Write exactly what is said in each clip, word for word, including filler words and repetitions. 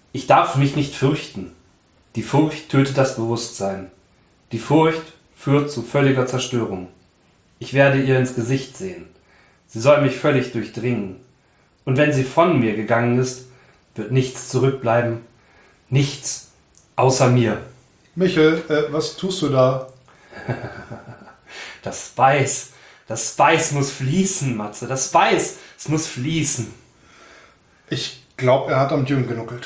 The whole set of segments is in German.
Ich darf mich nicht fürchten. Die Furcht tötet das Bewusstsein. Die Furcht führt zu völliger Zerstörung. Ich werde ihr ins Gesicht sehen. Sie soll mich völlig durchdringen. Und wenn sie von mir gegangen ist, wird nichts zurückbleiben. Nichts außer mir. Michel, äh, was tust du da? Das Spice, das Spice muss fließen, Matze. Das Spice, es muss fließen. Ich glaube, er hat am Dune genuckelt.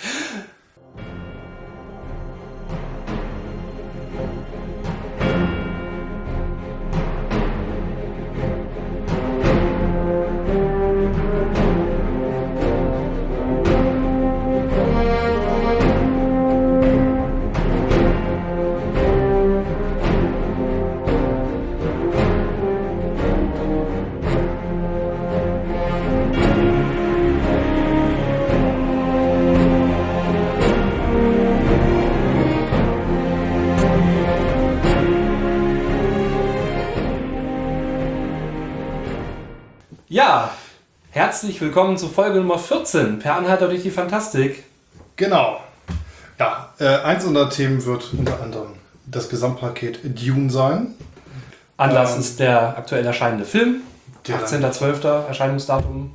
Ja, herzlich willkommen zu Folge Nummer vierzehn, Per Anhalter durch die Fantastik. Genau. Ja, äh, eins unserer Themen wird unter anderem das Gesamtpaket Dune sein. Anlass Ähm, ist der aktuell erscheinende Film, der- achtzehnter zwölfter Erscheinungsdatum.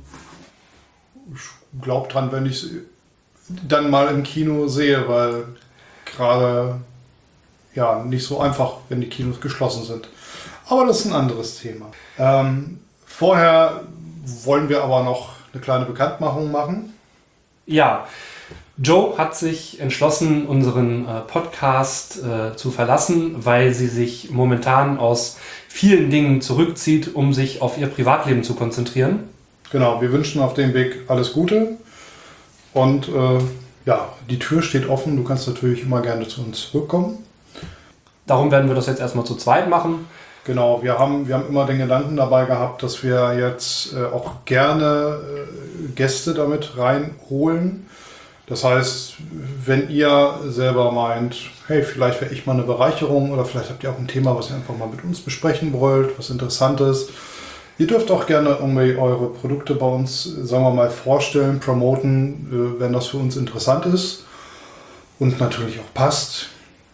Ich glaube dran, wenn ich es dann mal im Kino sehe, weil gerade ja nicht so einfach, wenn die Kinos geschlossen sind. Aber das ist ein anderes Thema. Ähm, vorher wollen wir aber noch eine kleine Bekanntmachung machen. Ja, Joe hat sich entschlossen, unseren äh, Podcast äh, zu verlassen, weil sie sich momentan aus vielen Dingen zurückzieht, um sich auf ihr Privatleben zu konzentrieren. Genau, wir wünschen auf dem Weg alles Gute. Und äh, ja, die Tür steht offen. Du kannst natürlich immer gerne zu uns zurückkommen. Darum werden wir das jetzt erstmal zu zweit machen. Genau, wir haben, wir haben immer den Gedanken dabei gehabt, dass wir jetzt äh, auch gerne äh, Gäste damit reinholen. Das heißt, wenn ihr selber meint, hey, vielleicht wäre ich mal eine Bereicherung oder vielleicht habt ihr auch ein Thema, was ihr einfach mal mit uns besprechen wollt, was Interessantes. Ihr dürft auch gerne irgendwie eure Produkte bei uns, sagen wir mal, vorstellen, promoten, äh, wenn das für uns interessant ist und natürlich auch passt.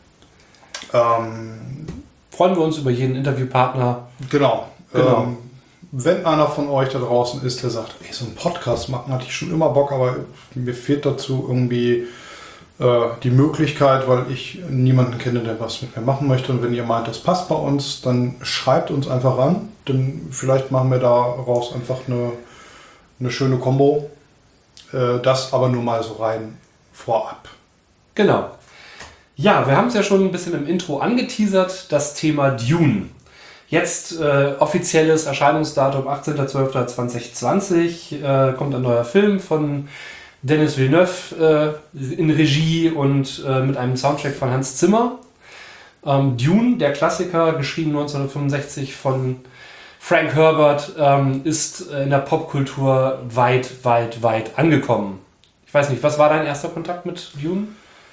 Ähm, Freuen wir uns über jeden Interviewpartner. Genau. Genau. Ähm, wenn einer von euch da draußen ist, der sagt, ey, so einen Podcast machen hatte ich schon immer Bock, aber mir fehlt dazu irgendwie äh, die Möglichkeit, weil ich niemanden kenne, der was mit mir machen möchte. Und wenn ihr meint, das passt bei uns, dann schreibt uns einfach an. Denn vielleicht machen wir daraus einfach eine, eine schöne Kombo. Äh, das aber nur mal so rein vorab. Genau. Ja, wir haben es ja schon ein bisschen im Intro angeteasert, das Thema Dune. Jetzt äh, offizielles Erscheinungsdatum achtzehnter zwölfter zweitausendzwanzig, äh, kommt ein neuer Film von Denis Villeneuve äh, in Regie und äh, mit einem Soundtrack von Hans Zimmer. Ähm, Dune, der Klassiker, geschrieben neunzehnhundertfünfundsechzig von Frank Herbert, ähm, ist in der Popkultur weit, weit, weit angekommen. Ich weiß nicht, was war dein erster Kontakt mit Dune?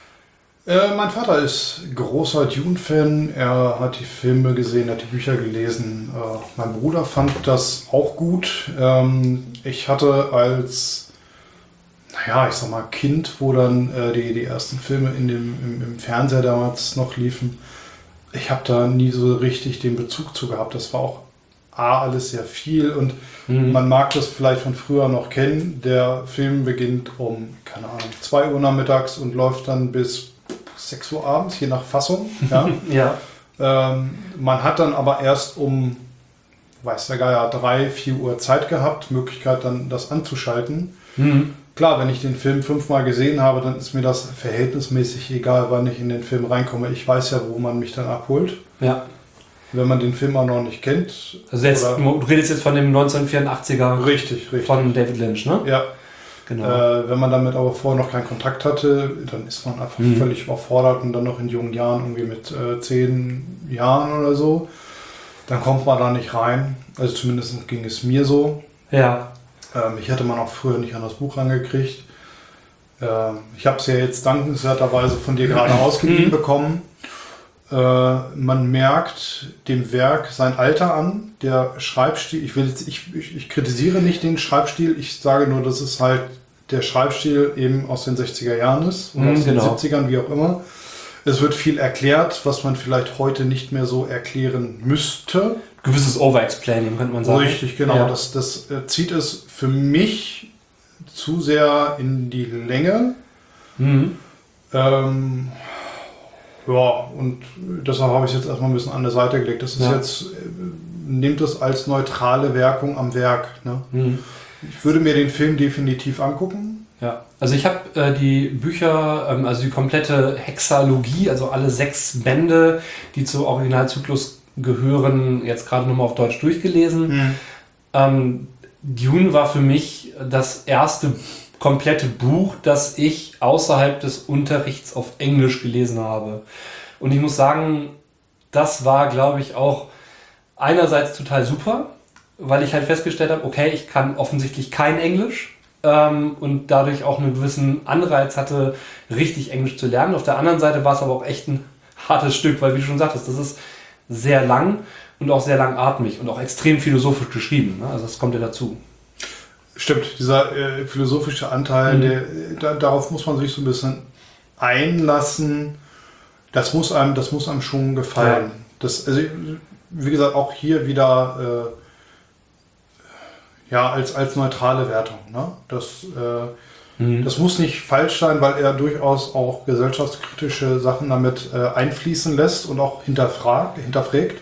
Äh, mein Vater ist großer Dune-Fan. Er hat die Filme gesehen, hat die Bücher gelesen. Äh, mein Bruder fand das auch gut. Ähm, ich hatte als, naja, ich sag mal, Kind, wo dann äh, die, die ersten Filme in dem, im, im Fernseher damals noch liefen, ich habe da nie so richtig den Bezug zu gehabt. Das war auch A, alles sehr viel und mhm. man mag das vielleicht von früher noch kennen. Der Film beginnt um, keine Ahnung, zwei Uhr nachmittags und läuft dann bis sechs Uhr abends, je nach Fassung. Ja. Ja. Ähm, man hat dann aber erst um, weiß der Geier, drei, vier Uhr Zeit gehabt, Möglichkeit dann das anzuschalten. Mhm. Klar, wenn ich den Film fünfmal gesehen habe, dann ist mir das verhältnismäßig egal, wann ich in den Film reinkomme. Ich weiß ja, wo man mich dann abholt. Ja. Wenn man den Film auch noch nicht kennt. Also jetzt, du redest jetzt von dem neunzehnhundertvierundachtziger Richtig, richtig. von David Lynch, ne? Ja. Genau. Äh, wenn man damit aber vorher noch keinen Kontakt hatte, dann ist man einfach Mhm. völlig überfordert und dann noch in jungen Jahren, irgendwie mit äh, zehn Jahren oder so, dann kommt man da nicht rein. Also zumindest ging es mir so. Ja. Ähm, ich hätte man auch früher nicht an das Buch rangekriegt. Ähm, ich habe es ja jetzt dankenswerterweise von dir gerade ausgeliehen bekommen. Äh, man merkt dem Werk sein Alter an. Der Schreibstil, ich will jetzt, ich, ich, ich kritisiere nicht den Schreibstil, ich sage nur, dass es halt der Schreibstil eben aus den sechziger Jahren ist oder Mhm, aus den genau. siebzigern, wie auch immer. Es wird viel erklärt, was man vielleicht heute nicht mehr so erklären müsste. Gewisses Overexplaining, könnte man sagen. Richtig, genau. Ja. Das, das äh, zieht es für mich zu sehr in die Länge. Mhm. Ähm, ja, und deshalb habe ich es jetzt erstmal ein bisschen an der Seite gelegt. Das ist Ja. jetzt, äh, nimmt es als neutrale Wirkung am Werk. Ne? Mhm. Ich würde mir den Film definitiv angucken. Ja, also ich habe äh, die Bücher, ähm, also die komplette Hexalogie, also alle sechs Bände, die zu Originalzyklus gehören, jetzt gerade nochmal auf Deutsch durchgelesen. Mhm. Ähm, Dune war für mich das erste komplette Buch, das ich außerhalb des Unterrichts auf Englisch gelesen habe. Und ich muss sagen, das war, glaube ich, auch einerseits total super, weil ich halt festgestellt habe, okay, ich kann offensichtlich kein Englisch ähm, und dadurch auch einen gewissen Anreiz hatte, richtig Englisch zu lernen. Auf der anderen Seite war es aber auch echt ein hartes Stück, weil wie du schon sagtest, das ist sehr lang und auch sehr langatmig und auch extrem philosophisch geschrieben. Ne? Also das kommt ja dazu. Stimmt, dieser äh, philosophische Anteil, Mhm. der, da, darauf muss man sich so ein bisschen einlassen. Das muss einem, das muss einem schon gefallen. Ja. Das, also, wie gesagt, auch hier wieder äh, ja, als, als neutrale Wertung. Ne? Das, äh, Mhm. das muss nicht falsch sein, weil er durchaus auch gesellschaftskritische Sachen damit äh, einfließen lässt und auch hinterfragt, hinterfragt.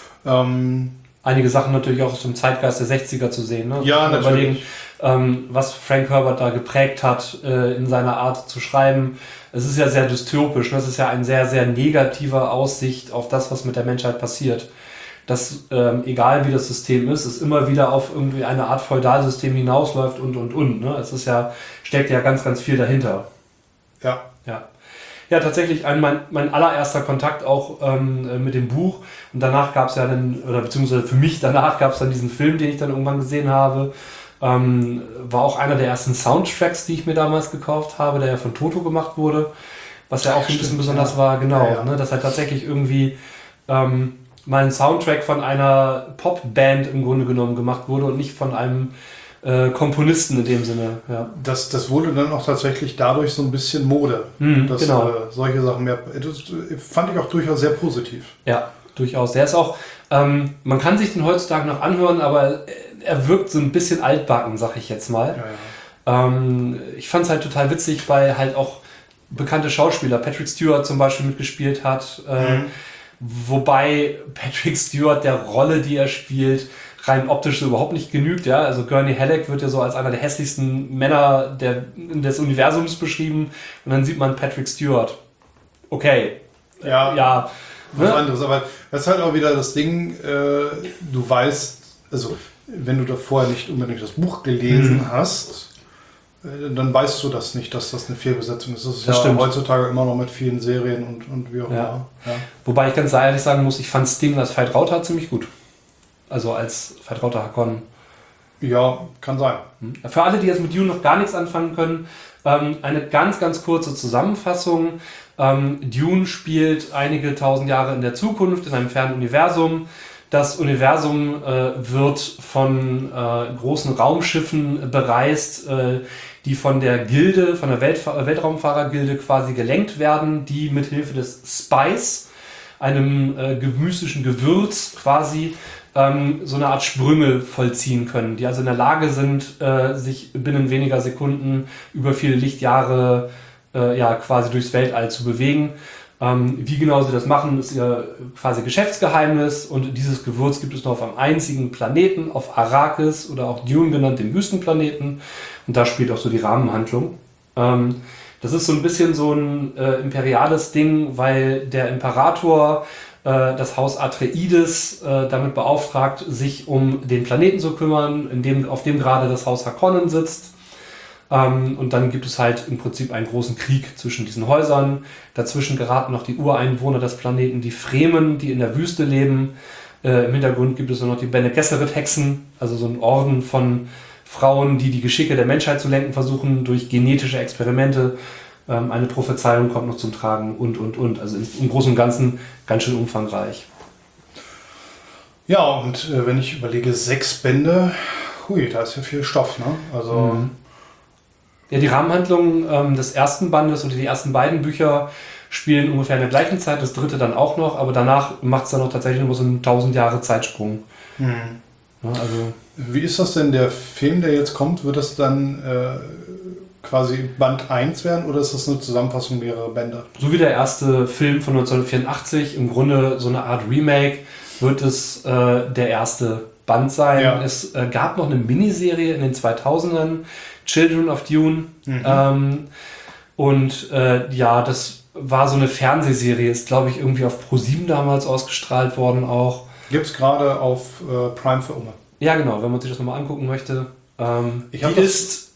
Ähm, Einige Sachen natürlich auch aus dem Zeitgeist der sechziger zu sehen. Ne? Ja, Wenn wir natürlich. Überlegen, ähm, was Frank Herbert da geprägt hat äh, in seiner Art zu schreiben. Es ist ja sehr dystopisch. Ne? Es ist ja eine sehr, sehr negative Aussicht auf das, was mit der Menschheit passiert. Dass, ähm, egal wie das System ist, es immer wieder auf irgendwie eine Art Feudalsystem hinausläuft und, und, und. Ne? Es ist ja, steckt ja ganz, ganz viel dahinter. ja. Ja. Ja, tatsächlich ein, mein, mein allererster Kontakt auch ähm, mit dem Buch. Und danach gab es ja dann, oder beziehungsweise für mich danach gab es dann diesen Film, den ich dann irgendwann gesehen habe. Ähm, war auch einer der ersten Soundtracks, die ich mir damals gekauft habe, der ja von Toto gemacht wurde. Was ja auch so ein bisschen Stimmt, besonders ja. war, genau. Ja, ja. Ne, dass halt tatsächlich irgendwie ähm, mal ein Soundtrack von einer Popband im Grunde genommen gemacht wurde und nicht von einem äh, Komponisten in dem Sinne. Ja. Das, das wurde dann auch tatsächlich dadurch so ein bisschen Mode. Mhm, dass genau. äh, solche Sachen mehr. Das fand ich auch durchaus sehr positiv. Ja, durchaus. Der ist auch, ähm, man kann sich den heutzutage noch anhören, aber er wirkt so ein bisschen altbacken, sag ich jetzt mal. Ja, ja. Ähm, ich fand es halt total witzig, weil halt auch bekannte Schauspieler, Patrick Stewart zum Beispiel mitgespielt hat, äh, Mhm. wobei Patrick Stewart der Rolle, die er spielt, rein optisch so überhaupt nicht genügt. Ja? Also Gurney Halleck wird ja so als einer der hässlichsten Männer der, des Universums beschrieben und dann sieht man Patrick Stewart. Okay, Ja, ja. was Ne? anderes. Aber das ist halt auch wieder das Ding, äh, du weißt, also wenn du da vorher nicht unbedingt das Buch gelesen Mhm. hast, äh, dann weißt du das nicht, dass das eine Fehlbesetzung ist. Das ist Das ja stimmt. heutzutage immer noch mit vielen Serien und, und wie auch Ja. immer. Ja. Wobei ich ganz ehrlich sagen muss, ich fand Sting als Veit Rauter ziemlich gut. Also als Veit Rauter Hakon. Ja, kann sein. Für alle, die jetzt mit Dune noch gar nichts anfangen können, ähm, eine ganz, ganz kurze Zusammenfassung. Ähm, Dune spielt einige tausend Jahre in der Zukunft, in einem fernen Universum. Das Universum äh, wird von äh, großen Raumschiffen bereist, äh, die von der Gilde, von der Weltfa- Weltraumfahrergilde quasi gelenkt werden, die mithilfe des Spice, einem äh, mystischen Gewürz quasi, ähm, so eine Art Sprünge vollziehen können, die also in der Lage sind, äh, sich binnen weniger Sekunden über viele Lichtjahre äh, ja, quasi durchs Weltall zu bewegen. Ähm, wie genau sie das machen, ist ihr quasi Geschäftsgeheimnis und dieses Gewürz gibt es nur auf einem einzigen Planeten, auf Arrakis oder auch Dune genannt, dem Wüstenplaneten. Und da spielt auch so die Rahmenhandlung. Ähm, das ist so ein bisschen so ein äh, imperiales Ding, weil der Imperator äh, das Haus Atreides äh, damit beauftragt, sich um den Planeten zu kümmern, in dem, auf dem gerade das Haus Harkonnen sitzt. Ähm, und dann gibt es halt im Prinzip einen großen Krieg zwischen diesen Häusern. Dazwischen geraten noch die Ureinwohner des Planeten, die Fremen, die in der Wüste leben. Äh, Im Hintergrund gibt es noch die Bene Gesserit-Hexen, also so ein Orden von Frauen, die die Geschicke der Menschheit zu lenken versuchen durch genetische Experimente. Ähm, eine Prophezeiung kommt noch zum Tragen und, und, und. Also im Großen und Ganzen ganz schön umfangreich. Ja, und äh, wenn ich überlege, sechs Bände, hui, da ist ja viel Stoff, ne? Also Mhm. Ja, die Rahmenhandlung ähm, des ersten Bandes oder die ersten beiden Bücher spielen ungefähr in der gleichen Zeit, das dritte dann auch noch, aber danach macht es dann noch tatsächlich nur so einen tausend Jahre Zeitsprung. Hm. Ja, also Wie ist das denn, der Film, der jetzt kommt, wird das dann äh, quasi Band eins werden oder ist das eine Zusammenfassung mehrerer Bände? so wie der erste Film von neunzehnhundertvierundachtzig, im Grunde so eine Art Remake, wird es äh, der erste Band sein. Ja. Es äh, gab noch eine Miniserie in den zweitausendern, Children of Dune. Mhm. Ähm, und äh, ja, das war so eine Fernsehserie, ist glaube ich irgendwie auf ProSieben damals ausgestrahlt worden auch. Gibt es gerade auf äh, Prime für Umme. Ja genau, wenn man sich das nochmal angucken möchte. Ähm, Ich die hab das- ist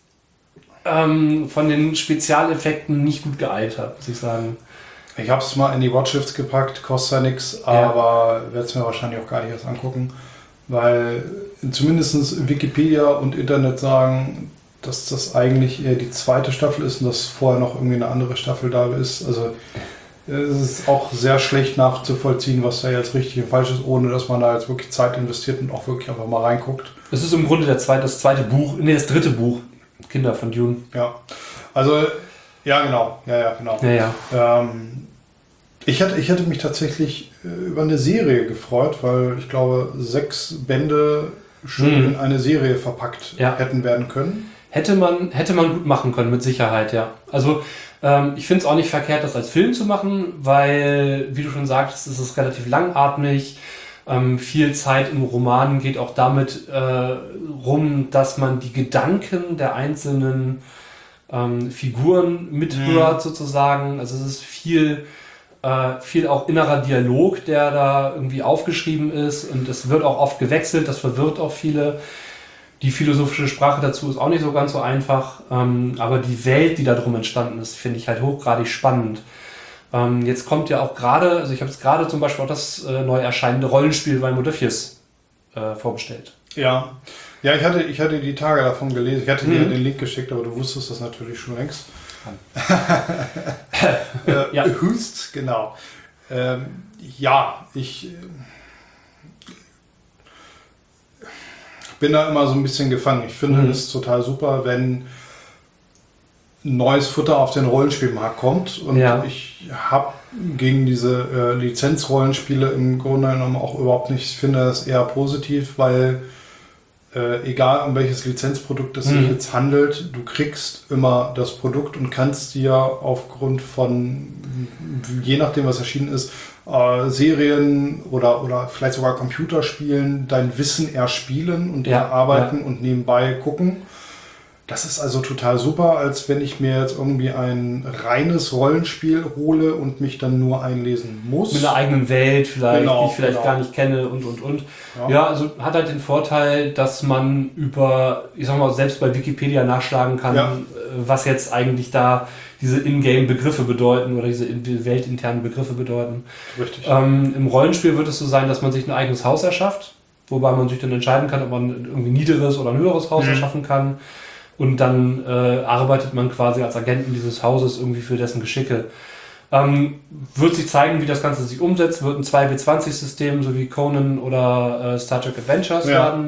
ähm, von den Spezialeffekten nicht gut gealtert, muss ich sagen. Ich habe es mal in die Watchlist gepackt, kostet ja nichts, aber werde es mir wahrscheinlich auch gar nicht erst angucken, weil zumindest Wikipedia und Internet sagen, dass das eigentlich eher die zweite Staffel ist und dass vorher noch irgendwie eine andere Staffel da ist. Also es ist auch sehr schlecht nachzuvollziehen, was da jetzt richtig und falsch ist, ohne dass man da jetzt wirklich Zeit investiert und auch wirklich einfach mal reinguckt. Es ist im Grunde der zweite, das zweite Buch, nee, das dritte Buch, Kinder von Dune. Ja, also ja genau, ja, ja, genau. Ja, ja. Ähm, ich, hatte, ich hätte mich tatsächlich äh, über eine Serie gefreut, weil ich glaube, sechs Bände schön Mhm. in eine Serie verpackt Ja. hätten werden können. Hätte man, hätte man gut machen können, mit Sicherheit, ja. Also ähm, ich finde es auch nicht verkehrt, das als Film zu machen, weil, wie du schon sagtest, es ist relativ langatmig. Ähm, viel Zeit im Roman geht auch damit äh, rum, dass man die Gedanken der einzelnen ähm, Figuren mithört, sozusagen. Also es ist viel, äh, viel auch innerer Dialog, der da irgendwie aufgeschrieben ist, und es wird auch oft gewechselt, das verwirrt auch viele. Die philosophische Sprache dazu ist auch nicht so ganz so einfach, ähm, aber die Welt, die da drum entstanden ist, finde ich halt hochgradig spannend. Ähm, jetzt kommt ja auch gerade, also ich habe jetzt gerade zum Beispiel auch das äh, neu erscheinende Rollenspiel bei Modiphius äh, vorbestellt. Ja, ja, ich hatte, ich hatte die Tage davon gelesen. Ich hatte dir Mhm. den Link geschickt, aber du wusstest das natürlich schon längst. Ja. ja, höchst, genau. Ähm, ja, ich äh, bin da immer so ein bisschen gefangen. Ich finde Mhm. es total super, wenn neues Futter auf den Rollenspielmarkt kommt. Und Ja. ich habe gegen diese äh, Lizenzrollenspiele im Grunde genommen auch überhaupt nicht. Ich finde das eher positiv, weil äh, egal um welches Lizenzprodukt es sich Mhm. jetzt handelt, du kriegst immer das Produkt und kannst dir aufgrund von, je nachdem was erschienen ist, äh, Serien oder, oder vielleicht sogar Computerspielen dein Wissen erspielen und Ja, erarbeiten und nebenbei gucken. Das ist also total super, als wenn ich mir jetzt irgendwie ein reines Rollenspiel hole und mich dann nur einlesen muss. Mit einer eigenen Welt vielleicht, Genau, die ich vielleicht genau. gar nicht kenne und, und, und. Ja. Ja, also hat halt den Vorteil, dass man über, ich sag mal, selbst bei Wikipedia nachschlagen kann, Ja. äh, was jetzt eigentlich da diese Ingame-Begriffe bedeuten oder diese in- weltinternen Begriffe bedeuten. Richtig. Ähm, Im Rollenspiel wird es so sein, dass man sich ein eigenes Haus erschafft, wobei man sich dann entscheiden kann, ob man irgendwie ein niederes oder ein höheres Haus Mhm. erschaffen kann. Und dann äh, arbeitet man quasi als Agenten dieses Hauses irgendwie für dessen Geschicke. Ähm, wird sich zeigen, wie das Ganze sich umsetzt. Wird ein zwei W zwanzig System, so wie Conan oder äh, Star Trek Adventures Ja. werden.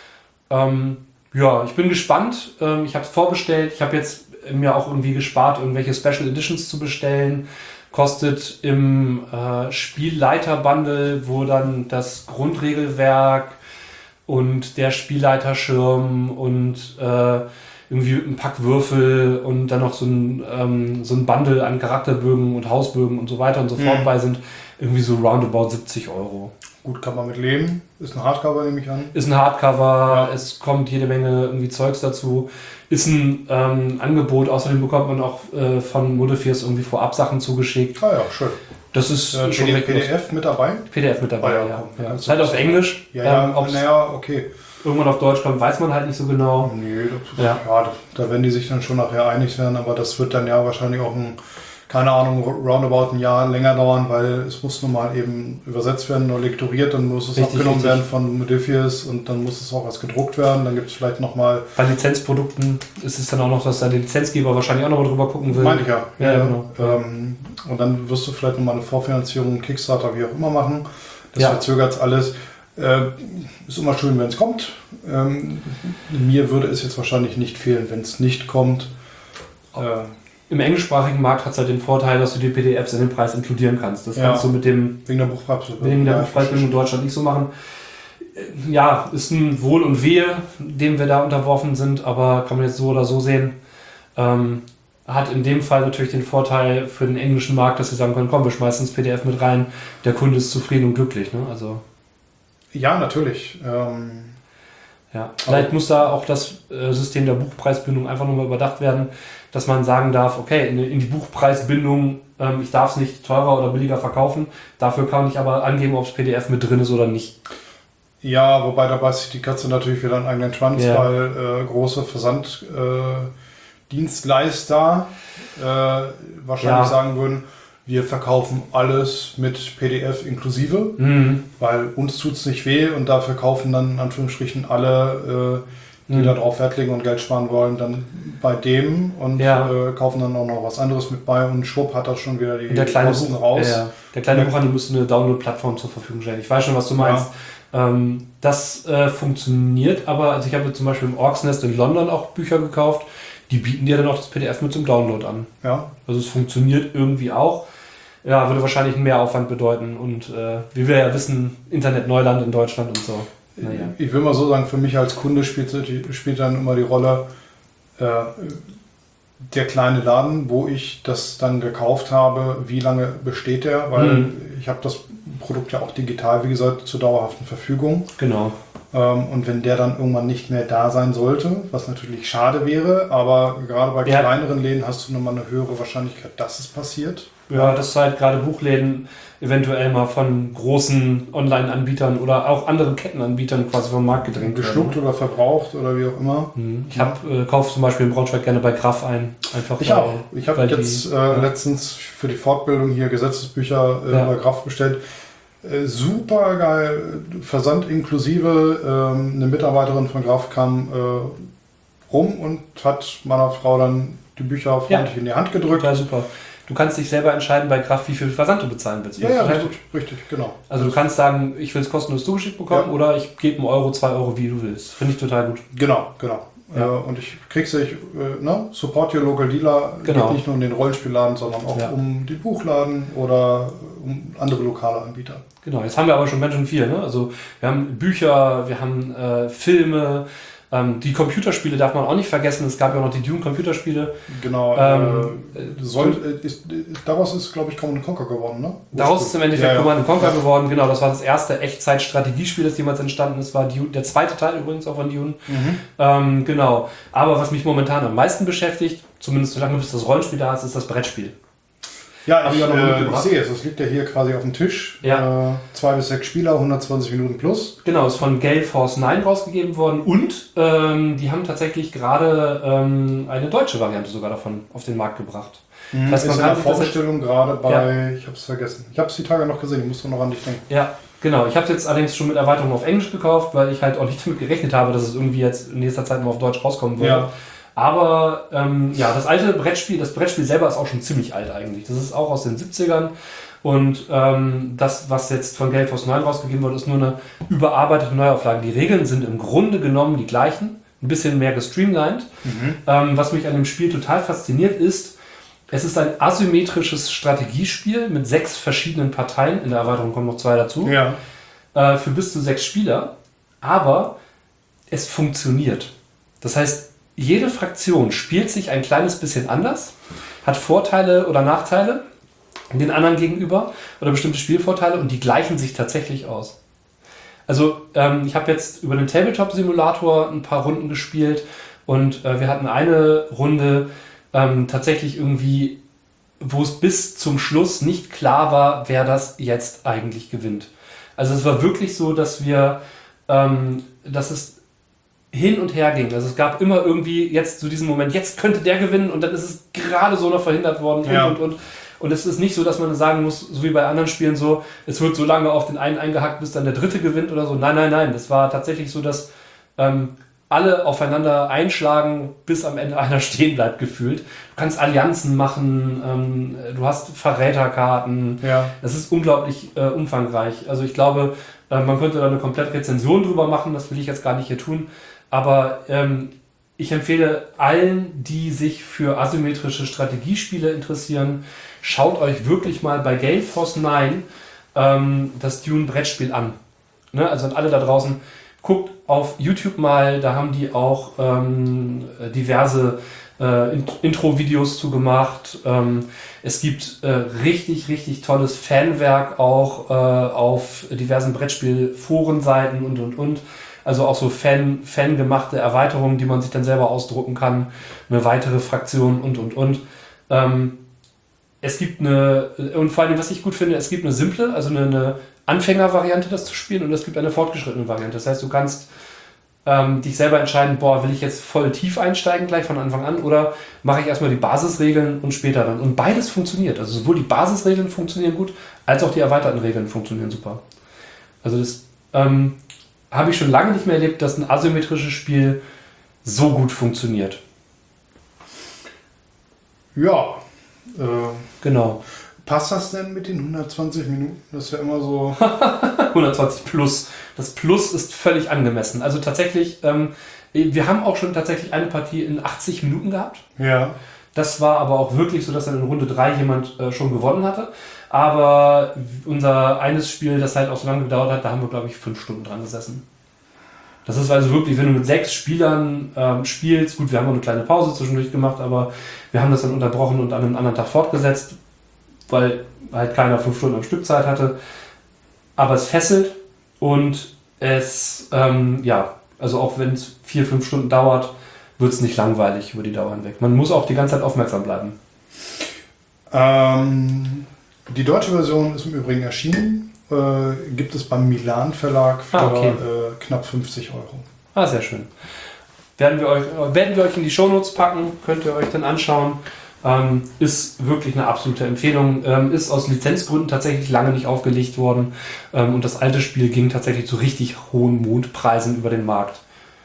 Ähm, ja, ich bin gespannt. Ähm, ich habe es vorbestellt. Ich habe jetzt mir auch irgendwie gespart, irgendwelche Special Editions zu bestellen. Kostet im äh, Spielleiter-Bundle, wo dann das Grundregelwerk und der Spielleiterschirm und äh, irgendwie ein Pack Würfel und dann noch so ein, ähm, so ein Bundle an Charakterbögen und Hausbögen und so weiter und so fort Mhm. bei sind, irgendwie so roundabout siebzig Euro. Gut, kann man mit leben. Ist ein Hardcover, nehme ich an. Ist ein Hardcover, Ja. es kommt jede Menge irgendwie Zeugs dazu. Ist ein ähm, Angebot, außerdem bekommt man auch äh, von Modiphius irgendwie vorab Sachen zugeschickt. Ah ja, schön. Das ist Äh, schon P D recht P D F mit dabei? P D F mit dabei, Ah ja, ja. komm, ja. kannst Ist du halt das auf sagen. Englisch. Ja, ja, Ähm, ob's naja, okay. irgendwann auf Deutsch kommt, weiß man halt nicht so genau. Nee, das, Ja. ja. da, da werden die sich dann schon nachher einig werden, aber das wird dann ja wahrscheinlich auch ein, keine Ahnung, roundabout ein Jahr länger dauern, weil es muss nun mal eben übersetzt werden oder lektoriert, dann muss es Richtig, abgenommen richtig. werden von Modiphius und dann muss es auch als gedruckt werden, dann gibt es vielleicht nochmal, Bei Lizenzprodukten ist es dann auch noch, dass da der Lizenzgeber wahrscheinlich auch noch mal drüber gucken will. meine ich ja, Ja, ja, genau. ähm, und dann wirst du vielleicht nochmal eine Vorfinanzierung, Kickstarter, wie auch immer machen, das Ja. verzögert alles. Äh, ist immer schön, wenn es kommt. Ähm, mir würde es jetzt wahrscheinlich nicht fehlen, wenn es nicht kommt. Äh, Im englischsprachigen Markt hat es halt den Vorteil, dass du die P D Fs in den Preis inkludieren kannst. Das Ja. kannst du mit dem wegen der Buchpreisbindung. wegen der Ja, Buchpreisbindung in Deutschland nicht so machen. Ja, ist ein Wohl und Wehe, dem wir da unterworfen sind, aber kann man jetzt so oder so sehen. Ähm, hat in dem Fall natürlich den Vorteil für den englischen Markt, dass sie sagen können, komm, wir schmeißen das P D F mit rein, der Kunde ist zufrieden und glücklich. Ne? Also, Ja, natürlich. Ähm, ja. Vielleicht muss da auch das äh, System der Buchpreisbindung einfach nochmal überdacht werden, dass man sagen darf, okay, in, in die Buchpreisbindung, ähm, ich darf es nicht teurer oder billiger verkaufen, dafür kann ich aber angeben, ob das P D F mit drin ist oder nicht. ja, wobei da beißt sich die Katze natürlich wieder einen eigenen Schwanz, Ja. weil äh, große Versanddienstleister äh, wahrscheinlich Ja. sagen würden, wir verkaufen alles mit P D F inklusive, Mhm. weil uns tut es nicht weh und dafür kaufen dann in Anführungsstrichen alle, äh, die Mhm. da drauf Wert legen und Geld sparen wollen, dann bei dem und Ja. äh, kaufen dann auch noch was anderes mit bei und schwupp hat das schon wieder die Und der kleine, Kosten Buch, raus. ja, ja. der kleine Ja. Buchhandel müsste eine Download-Plattform zur Verfügung stellen. Ich weiß schon, was du meinst. Ähm, das äh, funktioniert, aber also ich habe zum Beispiel im Orcs Nest in London auch Bücher gekauft, die bieten dir dann auch das P D F mit zum Download an. Ja. Also es funktioniert irgendwie auch. Ja, würde wahrscheinlich einen Mehraufwand bedeuten und äh, wie wir ja wissen, Internet-Neuland in Deutschland und so. Naja. Ich will mal so sagen, für mich als Kunde spielt, spielt dann immer die Rolle äh, der kleine Laden, wo ich das dann gekauft habe, wie lange besteht der, weil Mhm. ich habe das Produkt ja auch digital, wie gesagt, zur dauerhaften Verfügung. Genau. Ähm, und wenn der dann irgendwann nicht mehr da sein sollte, was natürlich schade wäre, aber gerade bei Ja. kleineren Läden hast du nochmal eine höhere Wahrscheinlichkeit, dass es passiert. Ja, dass halt gerade Buchläden eventuell mal von großen Online-Anbietern oder auch anderen Kettenanbietern quasi vom Markt gedrängt Geschluckt werden. oder verbraucht oder wie auch immer. Mhm. Ich hab, äh, kaufe zum Beispiel in Braunschweig gerne bei Graf ein. Einfach Ich weil- auch. Ich habe weil jetzt die- äh, ja. letztens für die Fortbildung hier Gesetzesbücher äh, Ja. bei Graf bestellt. Äh, super geil, Versand inklusive. Ähm, eine Mitarbeiterin von Graf kam äh, rum und hat meiner Frau dann die Bücher freundlich Ja. in die Hand gedrückt. Total super. Du kannst dich selber entscheiden bei Graf, wie viel Versand du bezahlen willst. Ja, ja, Total richtig, richtig, genau. Also du kannst sagen, ich will es kostenlos zugeschickt bekommen Ja. oder ich gebe einen Euro, zwei Euro, wie du willst. Finde ich total gut. Genau, genau. Ja. Äh, und ich krieg's ich, äh, ne? Support your local dealer Genau. geht nicht nur um den Rollenspielladen, sondern auch Ja. um den Buchladen oder um andere lokale Anbieter. Genau, jetzt haben wir aber schon ganz schön viel. Ne? Also wir haben Bücher, wir haben äh, Filme, ähm, die Computerspiele darf man auch nicht vergessen. Es gab ja auch noch die Dune-Computerspiele. Genau. Ähm, äh, soll, äh, ist, äh, daraus ist, glaube ich, Command and Conquer geworden, ne? Daraus ist im Endeffekt Ja, ja. Command and Conquer Ja. geworden. Genau, das war das erste Echtzeit-Strategiespiel, das jemals entstanden ist. War Dune, der zweite Teil übrigens auch von Dune. Mhm. Ähm, genau. Aber was mich momentan am meisten beschäftigt, zumindest solange bis das Rollenspiel da ist, ist das Brettspiel. Ja, Hab ich, ich auch noch äh, ich mitgebracht. sehe es. Das liegt ja hier quasi auf dem Tisch. Ja. Äh, zwei bis sechs Spieler, hundertzwanzig Minuten plus. Genau, ist von Gale Force neun rausgegeben worden und ähm, die haben tatsächlich gerade ähm, eine deutsche Variante sogar davon auf den Markt gebracht. Mhm. Das ist man in kann der sich das Vorbestellung gerade bei, ich habe es vergessen. Ich habe es die Tage noch gesehen, ich musste noch an dich denken. Ja, genau. Ich habe es jetzt allerdings schon mit Erweiterung auf Englisch gekauft, weil ich halt auch nicht damit gerechnet habe, dass es irgendwie jetzt in nächster Zeit mal auf Deutsch rauskommen würde. Ja. Aber ähm, ja, das alte Brettspiel, das Brettspiel selber ist auch schon ziemlich alt eigentlich. Das ist auch aus den siebzigern. Und ähm, das, was jetzt von Gale Force neun rausgegeben wird, ist nur eine überarbeitete Neuauflage. Die Regeln sind im Grunde genommen die gleichen, ein bisschen mehr gestreamlined. Mhm. Ähm, was mich an dem Spiel total fasziniert ist, es ist ein asymmetrisches Strategiespiel mit sechs verschiedenen Parteien. In der Erweiterung kommen noch zwei dazu. Ja. Äh, für bis zu sechs Spieler. Aber es funktioniert. Das heißt, jede Fraktion spielt sich ein kleines bisschen anders, hat Vorteile oder Nachteile den anderen gegenüber oder bestimmte Spielvorteile und die gleichen sich tatsächlich aus. Also ähm, ich habe jetzt über den Tabletop-Simulator ein paar Runden gespielt und äh, wir hatten eine Runde ähm, tatsächlich irgendwie, wo es bis zum Schluss nicht klar war, wer das jetzt eigentlich gewinnt. Also es war wirklich so, dass wir, ähm, dass es hin und her ging. Also es gab immer irgendwie jetzt zu so diesem Moment, jetzt könnte der gewinnen und dann ist es gerade so noch verhindert worden Ja. und und und. Und es ist nicht so, dass man sagen muss, so wie bei anderen Spielen so, es wird so lange auf den einen eingehackt, bis dann der dritte gewinnt oder so. Nein, nein, nein. Das war tatsächlich so, dass ähm, alle aufeinander einschlagen, bis am Ende einer stehen bleibt, gefühlt. Du kannst Allianzen machen, ähm, du hast Verräterkarten. Ja. Das ist unglaublich äh, umfangreich. Also ich glaube, äh, man könnte da eine komplette Rezension drüber machen, das will ich jetzt gar nicht hier tun. Aber ähm, ich empfehle allen, die sich für asymmetrische Strategiespiele interessieren, schaut euch wirklich mal bei Gale Force neun ähm, das Dune-Brettspiel an. Ne? Also an alle da draußen, guckt auf YouTube mal, da haben die auch ähm, diverse äh, Intro-Videos zu gemacht. Ähm, es gibt äh, richtig, richtig tolles Fanwerk auch äh, auf diversen Brettspiel-Forenseiten und, und, und. Also auch so Fan, fangemachte Erweiterungen, die man sich dann selber ausdrucken kann. Eine weitere Fraktion und, und, und. Ähm, es gibt eine, und vor allem, was ich gut finde, es gibt eine simple, also eine, eine Anfängervariante, das zu spielen, und es gibt eine fortgeschrittene Variante. Das heißt, du kannst ähm, dich selber entscheiden, boah, will ich jetzt voll tief einsteigen gleich von Anfang an, oder mache ich erstmal die Basisregeln und später dann. Und beides funktioniert. Also sowohl die Basisregeln funktionieren gut, als auch die erweiterten Regeln funktionieren super. Also das ähm, habe ich schon lange nicht mehr erlebt, dass ein asymmetrisches Spiel so gut funktioniert. Ja, äh, genau. Passt das denn mit den hundertzwanzig Minuten? Das ist ja immer so... hundertzwanzig plus. Das Plus ist völlig angemessen. Also tatsächlich, ähm, wir haben auch schon tatsächlich eine Partie in achtzig Minuten gehabt. Ja. Das war aber auch wirklich so, dass dann in Runde drei jemand äh, schon gewonnen hatte. Aber unser eines Spiel, das halt auch so lange gedauert hat, da haben wir, glaube ich, fünf Stunden dran gesessen. Das ist also wirklich, wenn du mit sechs Spielern ähm, spielst, gut, wir haben auch eine kleine Pause zwischendurch gemacht, aber wir haben das dann unterbrochen und an einem anderen Tag fortgesetzt, weil halt keiner fünf Stunden am Stück Zeit hatte. Aber es fesselt und es, ähm, ja, also auch wenn es vier, fünf Stunden dauert, wird es nicht langweilig über die Dauer hinweg. Man muss auch die ganze Zeit aufmerksam bleiben. Ähm, die deutsche Version ist im Übrigen erschienen. Äh, gibt es beim Milan Verlag für ah, okay. äh, knapp fünfzig Euro. Ah, sehr schön. Werden wir euch, werden wir euch in die Shownotes packen, könnt ihr euch dann anschauen. Ähm, ist wirklich eine absolute Empfehlung. Ähm, ist aus Lizenzgründen tatsächlich lange nicht aufgelegt worden. Ähm, und das alte Spiel ging tatsächlich zu richtig hohen Mondpreisen über den Markt.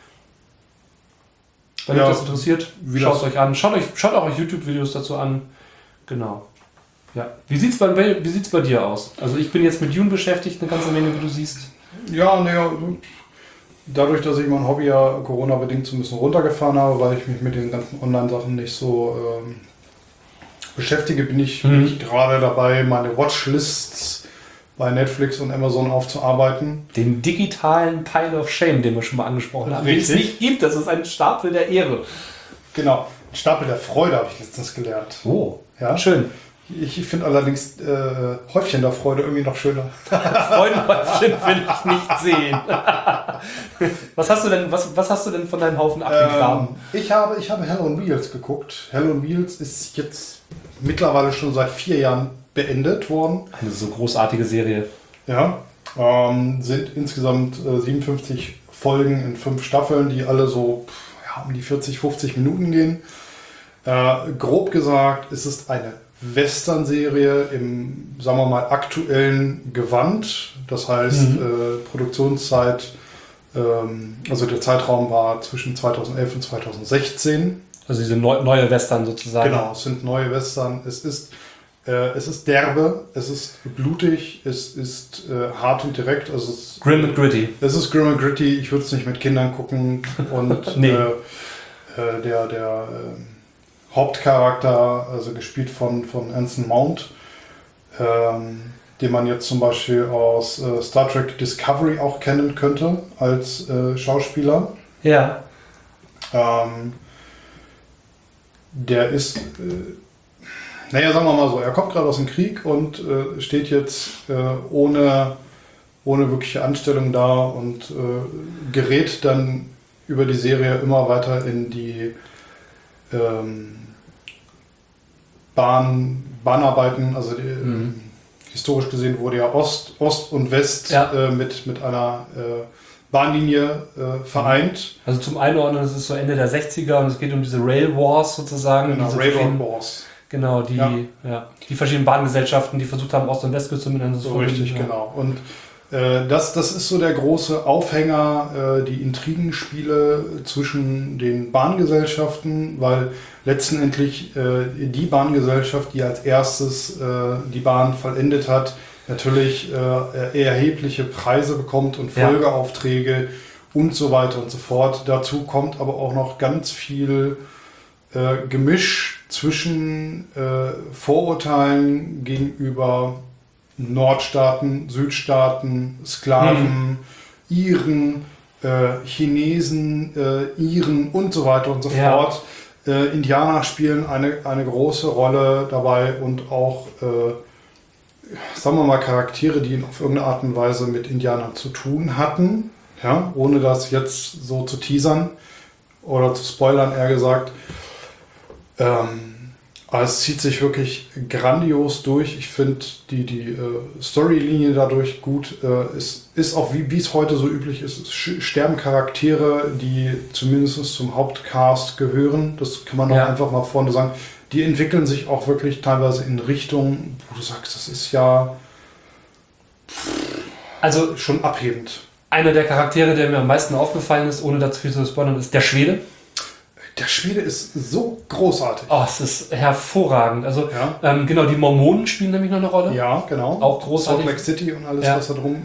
Wenn ja, euch das interessiert, schaut es euch an. Schaut euch, schaut auch euch YouTube-Videos dazu an. Genau. Ja. Wie sieht es bei, wie sieht's bei dir aus? Also ich bin jetzt mit Dune beschäftigt, eine ganze Menge, wie du siehst. Ja, naja, dadurch, dass ich mein Hobby ja Corona-bedingt so ein bisschen runtergefahren habe, weil ich mich mit den ganzen Online-Sachen nicht so ähm, beschäftige, bin ich, mhm. bin ich gerade dabei, meine Watchlists bei Netflix und Amazon aufzuarbeiten. Den digitalen Pile of Shame, den wir schon mal angesprochen haben. Richtig. Den es nicht gibt, das ist ein Stapel der Ehre. Genau, ein Stapel der Freude habe ich letztens gelernt. Oh, ja, schön. Ich finde allerdings äh, Häufchen der Freude irgendwie noch schöner. Freudenhäufchen will ich nicht sehen. was, hast du denn, was, was hast du denn von deinem Haufen abgegraben? Ähm, ich, habe, ich habe Hell on Wheels geguckt. Hell on Wheels ist jetzt mittlerweile schon seit vier Jahren beendet worden. Eine so großartige Serie. Ja, ähm, sind insgesamt äh, siebenundfünfzig Folgen in fünf Staffeln, die alle so ja, um die vierzig, fünfzig Minuten gehen. Äh, grob gesagt, es ist eine Western-Serie im, sagen wir mal, aktuellen Gewand. Das heißt, mhm. äh, Produktionszeit, ähm, also der Zeitraum war zwischen zweitausendelf und zweitausendsechzehn. Also diese neu, neue Western sozusagen. Genau, es sind neue Western. Es ist, äh, es ist derbe, es ist blutig, es ist äh, hart und direkt. Also es, Grim and gritty. Es ist grim and gritty. Ich würde es nicht mit Kindern gucken. Und nee. äh, äh, der, der äh, Hauptcharakter, also gespielt von, von Anson Mount, ähm, den man jetzt zum Beispiel aus äh, Star Trek Discovery auch kennen könnte als äh, Schauspieler. Ja. Ähm, der ist, äh, naja, sagen wir mal so, er kommt gerade aus dem Krieg und äh, steht jetzt äh, ohne, ohne wirkliche Anstellung da und äh, gerät dann über die Serie immer weiter in die ähm, Bahn, Bahnarbeiten, also die, mhm. historisch gesehen wurde ja Ost, Ost und West ja. äh, mit, mit einer äh, Bahnlinie äh, vereint. Also zum Einordnen, es ist so Ende der sechziger und es geht um diese Rail Wars sozusagen. Genau, diese Railroad Wars. Genau, die, ja. Ja, die verschiedenen Bahngesellschaften, die versucht haben, Ost- und Westküste miteinander zu So richtig, ja. genau. Und äh, das, das ist so der große Aufhänger, äh, die Intrigenspiele zwischen den Bahngesellschaften, weil letztendlich äh, die Bahngesellschaft, die als erstes äh, die Bahn vollendet hat, natürlich äh, erhebliche Preise bekommt und Folgeaufträge, und so weiter und so fort. Dazu kommt aber auch noch ganz viel äh, Gemisch zwischen äh, Vorurteilen gegenüber Nordstaaten, Südstaaten, Sklaven, mhm. Iren, äh, Chinesen, äh, Iren und so weiter und so ja. fort. Äh, Indianer spielen eine, eine große Rolle dabei und auch, äh, sagen wir mal, Charaktere, die auf irgendeine Art und Weise mit Indianern zu tun hatten, ja, ohne das jetzt so zu teasern oder zu spoilern, eher gesagt. Ähm, aber es zieht sich wirklich grandios durch. Ich finde die, die äh, Storylinie dadurch gut. Äh, es ist auch, wie wie es heute so üblich ist, es sterben Charaktere, die zumindest zum Hauptcast gehören. Das kann man auch ja. einfach mal vorne sagen. Die entwickeln sich auch wirklich teilweise in Richtung, wo du sagst, das ist ja also schon abhebend. Einer der Charaktere, der mir am meisten aufgefallen ist, ohne dazu viel zu spoilern, ist der Schwede. Der Schwede ist so großartig. Oh, es ist hervorragend. Also ja. ähm, genau, die Mormonen spielen nämlich noch eine Rolle. Ja, genau. Auch großartig. Salt Lake City und alles, ja. was da drum.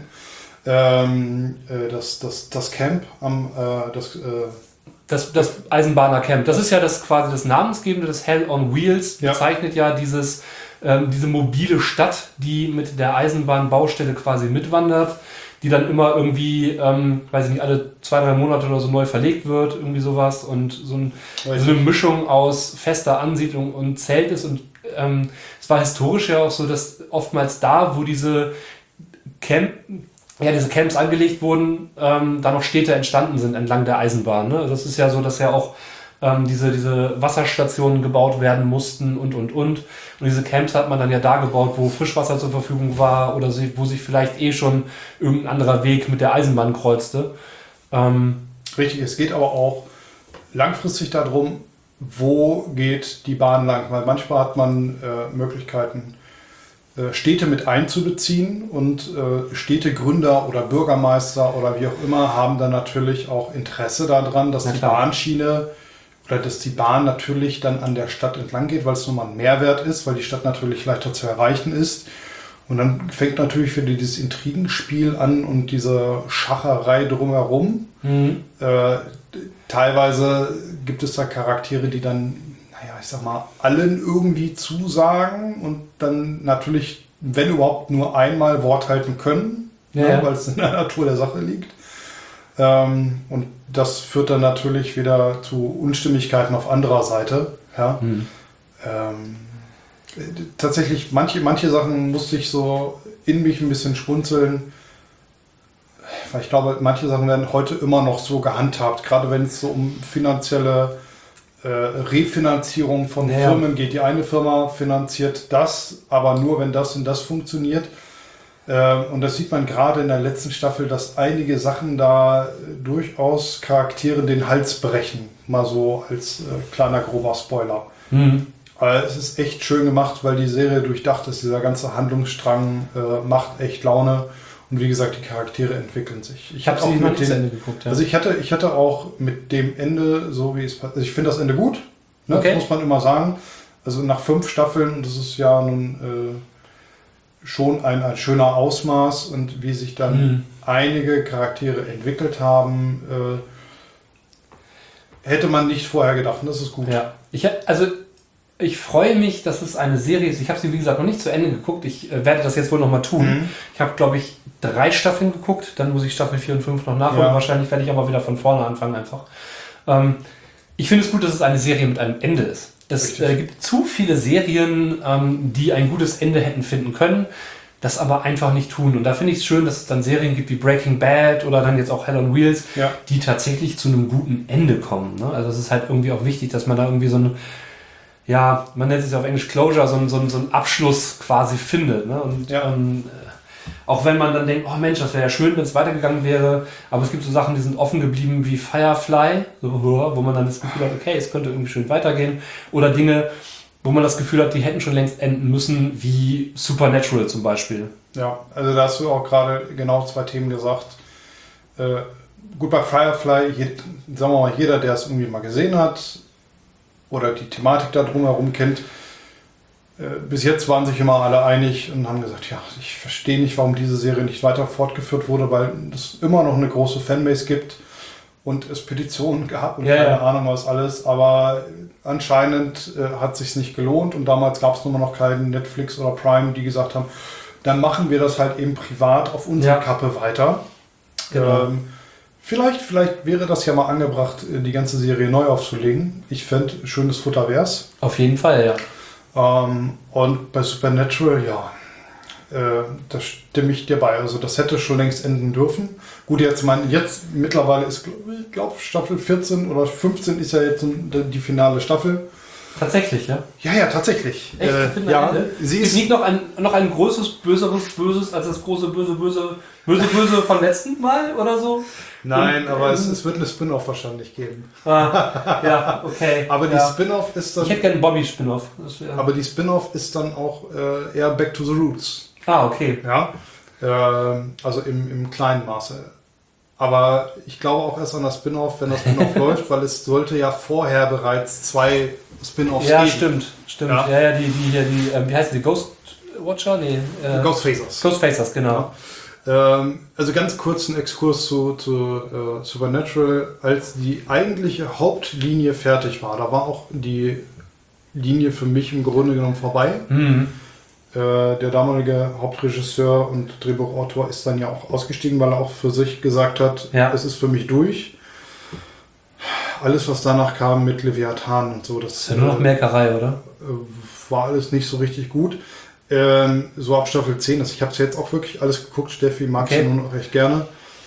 Ähm, äh, das, das, das Camp am äh, das, äh, das, das Eisenbahner-Camp. Das ist ja das quasi das Namensgebende des Hell on Wheels. Ja. Bezeichnet ja dieses, ähm, diese mobile Stadt, die mit der Eisenbahnbaustelle quasi mitwandert, die dann immer irgendwie, ähm, weiß ich nicht, alle zwei, drei Monate oder so neu verlegt wird, irgendwie sowas. Und so, ein, so eine Mischung aus fester Ansiedlung und Zelt ist. Und ähm, es war historisch ja auch so, dass oftmals da, wo diese Camp, ja, diese Camps angelegt wurden, ähm, da noch Städte entstanden sind entlang der Eisenbahn. Ne? Also es ist ja so, dass ja auch ähm, diese, diese Wasserstationen gebaut werden mussten und, und, und. Und diese Camps hat man dann ja da gebaut, wo Frischwasser zur Verfügung war oder wo sich vielleicht eh schon irgendein anderer Weg mit der Eisenbahn kreuzte. Ähm Richtig, es geht aber auch langfristig darum, wo geht die Bahn lang. Weil manchmal hat man äh, Möglichkeiten, äh, Städte mit einzubeziehen und äh, Städtegründer oder Bürgermeister oder wie auch immer haben dann natürlich auch Interesse daran, dass die Bahnschiene oder dass die Bahn natürlich dann an der Stadt entlang geht, weil es nochmal ein Mehrwert ist, weil die Stadt natürlich leichter zu erreichen ist. Und dann fängt natürlich wieder dieses Intrigenspiel an und diese Schacherei drumherum. Mhm. Äh, teilweise gibt es da Charaktere, die dann, naja, ich sag mal, allen irgendwie zusagen und dann natürlich, wenn überhaupt, nur einmal Wort halten können, ja, ja. weil es in der Natur der Sache liegt. Ähm, und das führt dann natürlich wieder zu Unstimmigkeiten auf anderer Seite. Ja. Hm. Ähm, tatsächlich, manche, manche Sachen musste ich so in mich ein bisschen schmunzeln. Weil ich glaube, manche Sachen werden heute immer noch so gehandhabt, gerade wenn es so um finanzielle äh, Refinanzierung von ja. Firmen geht. Die eine Firma finanziert das, aber nur wenn das und das funktioniert. Und das sieht man gerade in der letzten Staffel, dass einige Sachen da durchaus Charakteren den Hals brechen. Mal so als äh, kleiner grober Spoiler. Mhm. Aber es ist echt schön gemacht, weil die Serie durchdacht ist. Dieser ganze Handlungsstrang äh, macht echt Laune. Und wie gesagt, die Charaktere entwickeln sich. Ich, ich habe auch mit dem Ende geguckt. Ja. Also ich hatte, ich hatte auch mit dem Ende, so wie es also ich finde das Ende gut. Ne? Okay. Das muss man immer sagen. Also nach fünf Staffeln, das ist ja nun äh, schon ein, ein schöner Ausmaß und wie sich dann mhm. einige Charaktere entwickelt haben, äh, hätte man nicht vorher gedacht. Und das ist gut. Ja. Ich, also ich freue mich, dass es eine Serie ist. Ich habe sie, wie gesagt, noch nicht zu Ende geguckt. Ich äh, werde das jetzt wohl noch mal tun. Mhm. Ich habe, glaube ich, drei Staffeln geguckt. Dann muss ich Staffel vier und fünf noch nachholen. Ja. Wahrscheinlich werde ich aber wieder von vorne anfangen einfach. Ähm, ich finde es gut, dass es eine Serie mit einem Ende ist. Es äh, gibt zu viele Serien, ähm, die ein gutes Ende hätten finden können, das aber einfach nicht tun. Und da finde ich es schön, dass es dann Serien gibt wie Breaking Bad oder dann jetzt auch Hell on Wheels, ja. die tatsächlich zu einem guten Ende kommen. Ne? Also es ist halt irgendwie auch wichtig, dass man da irgendwie so eine, ja, man nennt es ja auf Englisch Closure, so, so, so einen Abschluss quasi findet. Ne? Und ja. ähm, auch wenn man dann denkt, oh Mensch, das wäre ja schön, wenn es weitergegangen wäre, aber es gibt so Sachen, die sind offen geblieben wie Firefly, so, wo man dann das Gefühl hat, okay, es könnte irgendwie schön weitergehen. Oder Dinge, wo man das Gefühl hat, die hätten schon längst enden müssen, wie Supernatural zum Beispiel. Ja, also da hast du auch gerade genau zwei Themen gesagt. Äh, gut, bei Firefly, je, sagen wir mal, jeder, der es irgendwie mal gesehen hat oder die Thematik da drumherum kennt, bis jetzt waren sich immer alle einig und haben gesagt, ja, ich verstehe nicht, warum diese Serie nicht weiter fortgeführt wurde, weil es immer noch eine große Fanbase gibt. und es Petitionen gab und Ja, keine ja. Ahnung was alles, aber anscheinend äh, hat es sich nicht gelohnt und damals gab es nur noch keinen Netflix oder Prime, die gesagt haben, dann machen wir das halt eben privat auf unsere Ja. Kappe weiter. Genau. Ähm, vielleicht, vielleicht wäre das ja mal angebracht, die ganze Serie neu aufzulegen. Ich fände, schönes Futter wär's. Auf jeden Fall, ja. Ähm, und bei Supernatural, ja, äh, da stimme ich dir bei. Also das hätte schon längst enden dürfen. Gut, jetzt mein, jetzt mittlerweile ist, ich glaube, Staffel vierzehn oder fünfzehn ist ja jetzt die finale Staffel. Tatsächlich, ja. Ja, ja, tatsächlich. Echt? Äh, Finden ja, Ende? sie Es ist liegt noch ein, noch ein größeres, böseres Böses als das große, böse, böse, böse, böse vom letzten Mal oder so? Nein, Und, aber ähm, es, es wird eine Spin-off wahrscheinlich geben. Ah, ja, okay. Aber die ja. Spin-off ist dann, Ich hätte gerne einen Bobby-Spin-off. Das wär- aber die Spin-off ist dann auch äh, eher Back to the Roots. Ah, okay. Ja, ähm, also im, im kleinen Maße. Aber ich glaube auch erst an das Spin-off, wenn das Spin-off läuft, weil es sollte ja vorher bereits zwei Spin-offs Ja, geben. stimmt. Stimmt. Ja. Ja, ja, die, die hier, die, ähm, wie heißt die? Ghost Watcher? Nee. Äh, Ghostfacers. Ghostfacers, genau. Ja. Ähm, also ganz kurzen Exkurs zu, zu äh, Supernatural. Als die eigentliche Hauptlinie fertig war, da war auch die Linie für mich im Grunde genommen vorbei. Mhm. Äh, der damalige Hauptregisseur und Drehbuchautor ist dann ja auch ausgestiegen, weil er auch für sich gesagt hat, Ja. es ist für mich durch. Alles, was danach kam mit Leviathan und so, das Ist ja nur noch Merkerei, oder? äh, war alles nicht so richtig gut. Ähm, so ab Staffel zehn, also ich habe es jetzt auch wirklich alles geguckt. Steffi mag es Okay. ja nur noch recht gerne.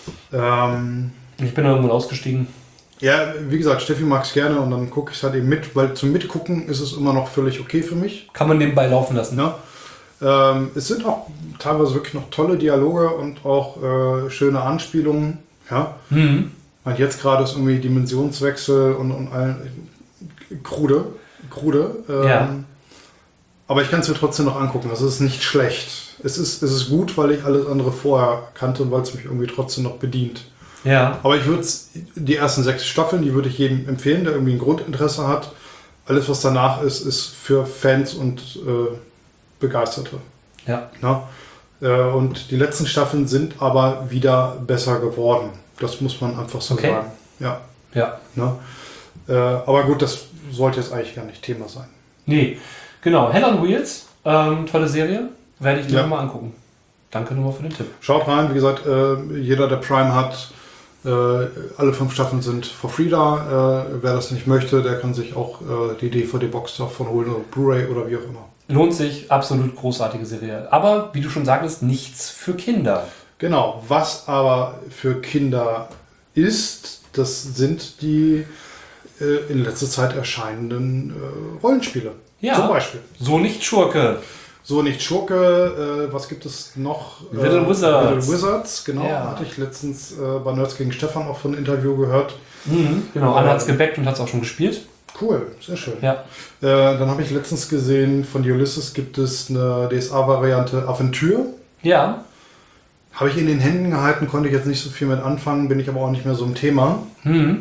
Ähm, Ich bin irgendwann ausgestiegen. ja, wie gesagt, Steffi mag es gerne und dann gucke ich es halt eben mit, weil zum Mitgucken ist es immer noch völlig okay für mich. Kann man nebenbei laufen lassen. Ja. Ähm, es sind auch teilweise wirklich noch tolle Dialoge und auch äh, schöne Anspielungen. Ja. Mhm. Und jetzt gerade ist irgendwie Dimensionswechsel und, und all, krude. krude ähm, Ja. Aber ich kann es mir trotzdem noch angucken. Das ist nicht schlecht. Es ist, es ist gut, weil ich alles andere vorher kannte und weil es mich irgendwie trotzdem noch bedient. Ja. Aber ich würde die ersten sechs Staffeln, die würde ich jedem empfehlen, der irgendwie ein Grundinteresse hat. Alles, was danach ist, ist für Fans und äh, Begeisterte. Ja. Na? Äh, und die letzten Staffeln sind aber wieder besser geworden. Das muss man einfach so Okay. sagen. Ja. Ja. Na? Äh, aber gut, das sollte jetzt eigentlich gar nicht Thema sein. Nee. Genau. Hell on Wheels. Ähm, tolle Serie. Werde ich mir Ja. mal angucken. Danke nochmal für den Tipp. Schaut rein, wie gesagt, äh, jeder, der Prime hat, äh, alle fünf Staffeln sind for free da. Äh, wer das nicht möchte, der kann sich auch äh, die D V D-Box davon holen oder Blu-ray oder wie auch immer. Lohnt sich. Absolut großartige Serie. Aber, wie du schon sagtest, nichts für Kinder. Genau, was aber für Kinder ist, das sind die äh, in letzter Zeit erscheinenden äh, Rollenspiele. Ja. Zum Beispiel. So nicht Schurke. So nicht Schurke, äh, was gibt es noch? Little Äh, Wizards. Little Wizards, genau. Ja. Hatte ich letztens äh, bei Nerds gegen Stefan auch von einem Interview gehört. Mhm. Genau. Anna hat es gebackt und hat es auch schon gespielt. Cool, sehr schön. Ja. Äh, dann habe ich letztens gesehen, von Ulysses gibt es eine D S A-Variante Aventure. Ja. Habe ich in den Händen gehalten, konnte ich jetzt nicht so viel mit anfangen, bin ich aber auch nicht mehr so im Thema. Mhm.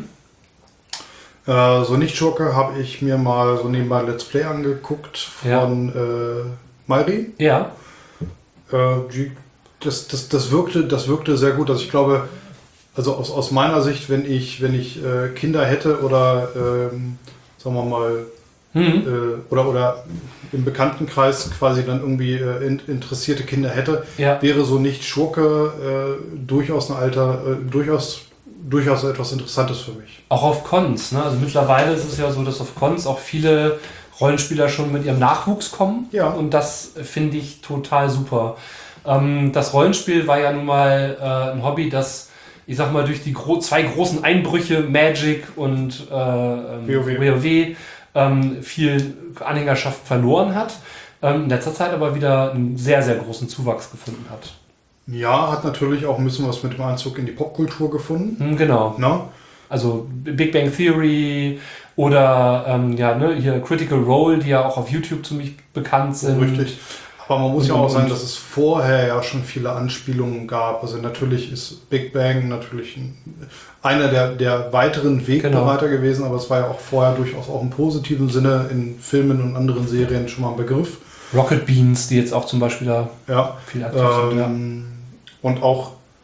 Äh, so Nicht-Schurke habe ich mir mal so nebenbei ein Let's Play angeguckt von äh, Mairi. Ja. Äh, die, das, das, das, wirkte, das wirkte sehr gut. Also ich glaube, also aus, aus meiner Sicht, wenn ich, wenn ich äh, Kinder hätte oder ähm, sagen wir mal Mhm. äh, oder, oder im Bekanntenkreis quasi dann irgendwie äh, in, interessierte Kinder hätte, Ja. wäre so nicht Schurke äh, durchaus ein Alter, äh, durchaus, durchaus etwas Interessantes für mich. Auch auf Cons. Ne? Also mittlerweile ist es ja so, dass auf Cons auch viele Rollenspieler schon mit ihrem Nachwuchs kommen. Ja. Und das finde ich total super. Ähm, das Rollenspiel war ja nun mal äh, ein Hobby, das, ich sag mal, durch die gro- zwei großen Einbrüche Magic und äh, ähm, WoW. WoW ähm, viel Anhängerschaft verloren hat. Ähm, in letzter Zeit aber wieder einen sehr, sehr großen Zuwachs gefunden hat. Ja, hat natürlich auch ein bisschen was mit dem Einzug in die Popkultur gefunden. Hm, genau. Na? Also Big Bang Theory oder ähm, ja, ne, hier Critical Role, die ja auch auf YouTube ziemlich bekannt sind. Richtig. Aber man muss Und- ja auch sagen, und- dass es vorher ja schon viele Anspielungen gab. Also natürlich ist Big Bang natürlich ein, einer der, der weiteren Wegbereiter gewesen, aber es war ja auch vorher durchaus auch im positiven Sinne in Filmen und anderen Serien schon mal ein Begriff. Rocket Beans, die jetzt auch zum Beispiel da Ja. viel aktiv sind. Ja. Ähm, und auch,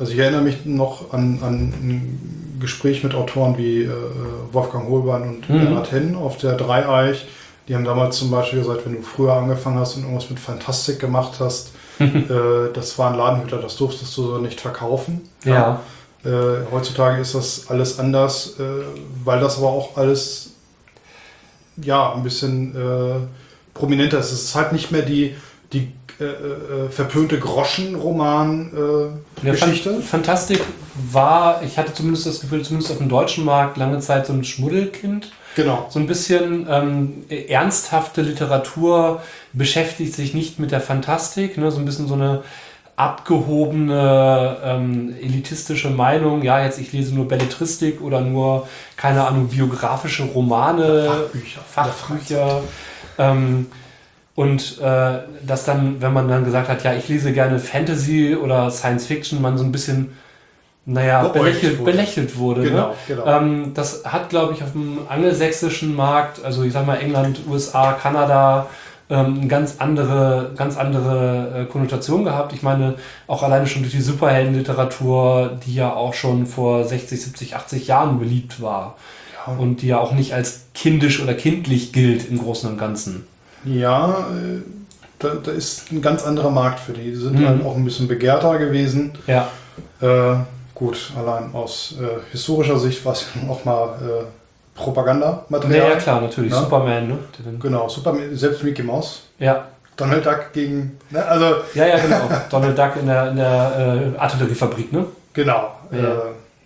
Also ich erinnere mich noch an, an ein Gespräch mit Autoren wie äh, Wolfgang Hohlbein und mhm. Bernhard Henn auf der Dreieich. Die haben damals zum Beispiel gesagt, wenn du früher angefangen hast und irgendwas mit Fantastik gemacht hast, äh, das war ein Ladenhüter, das durftest du so nicht verkaufen. Ja. Äh, heutzutage ist das alles anders, äh, weil das aber auch alles ja ein bisschen äh, prominenter ist. Es ist halt nicht mehr die, die äh, äh, verpönte Groschen-Roman-Geschichte. Äh, ja, Fantastik war, ich hatte zumindest das Gefühl, zumindest auf dem deutschen Markt lange Zeit so ein Schmuddelkind. Genau. So ein bisschen ähm, ernsthafte Literatur beschäftigt sich nicht mit der Fantastik, ne? So ein bisschen so eine abgehobene, ähm, elitistische Meinung, ja, jetzt ich lese nur Belletristik oder nur, keine Ahnung, biografische Romane, Fachbücher. Fachbücher. Ähm, und äh, dass dann, wenn man dann gesagt hat, ja, ich lese gerne Fantasy oder Science Fiction, man so ein bisschen naja, belächelt wurde. Belächelt wurde genau, ne? genau. Ähm, das hat, glaube ich, auf dem angelsächsischen Markt, also ich sag mal England, U S A, Kanada, ähm, eine ganz andere, ganz andere äh, Konnotation gehabt. Ich meine, auch alleine schon durch die Superheldenliteratur, die ja auch schon vor sechzig, siebzig, achtzig Jahren beliebt war. Ja. Und die ja auch nicht als kindisch oder kindlich gilt im Großen und Ganzen. Ja, äh, da, da ist ein ganz anderer Markt für die. Die sind mhm. halt auch ein bisschen begehrter gewesen. Ja. Äh, Gut, allein aus äh, historischer Sicht war es auch mal äh, Propagandamaterial. Ja, ja, klar, natürlich. Ja? Superman, ne? Genau, Superman, selbst Mickey Mouse. Ja. Donald Duck gegen. Ne, also ja, ja, genau. Donald Duck in der, in der äh, Artilleriefabrik, ne? Genau. Ja. Äh,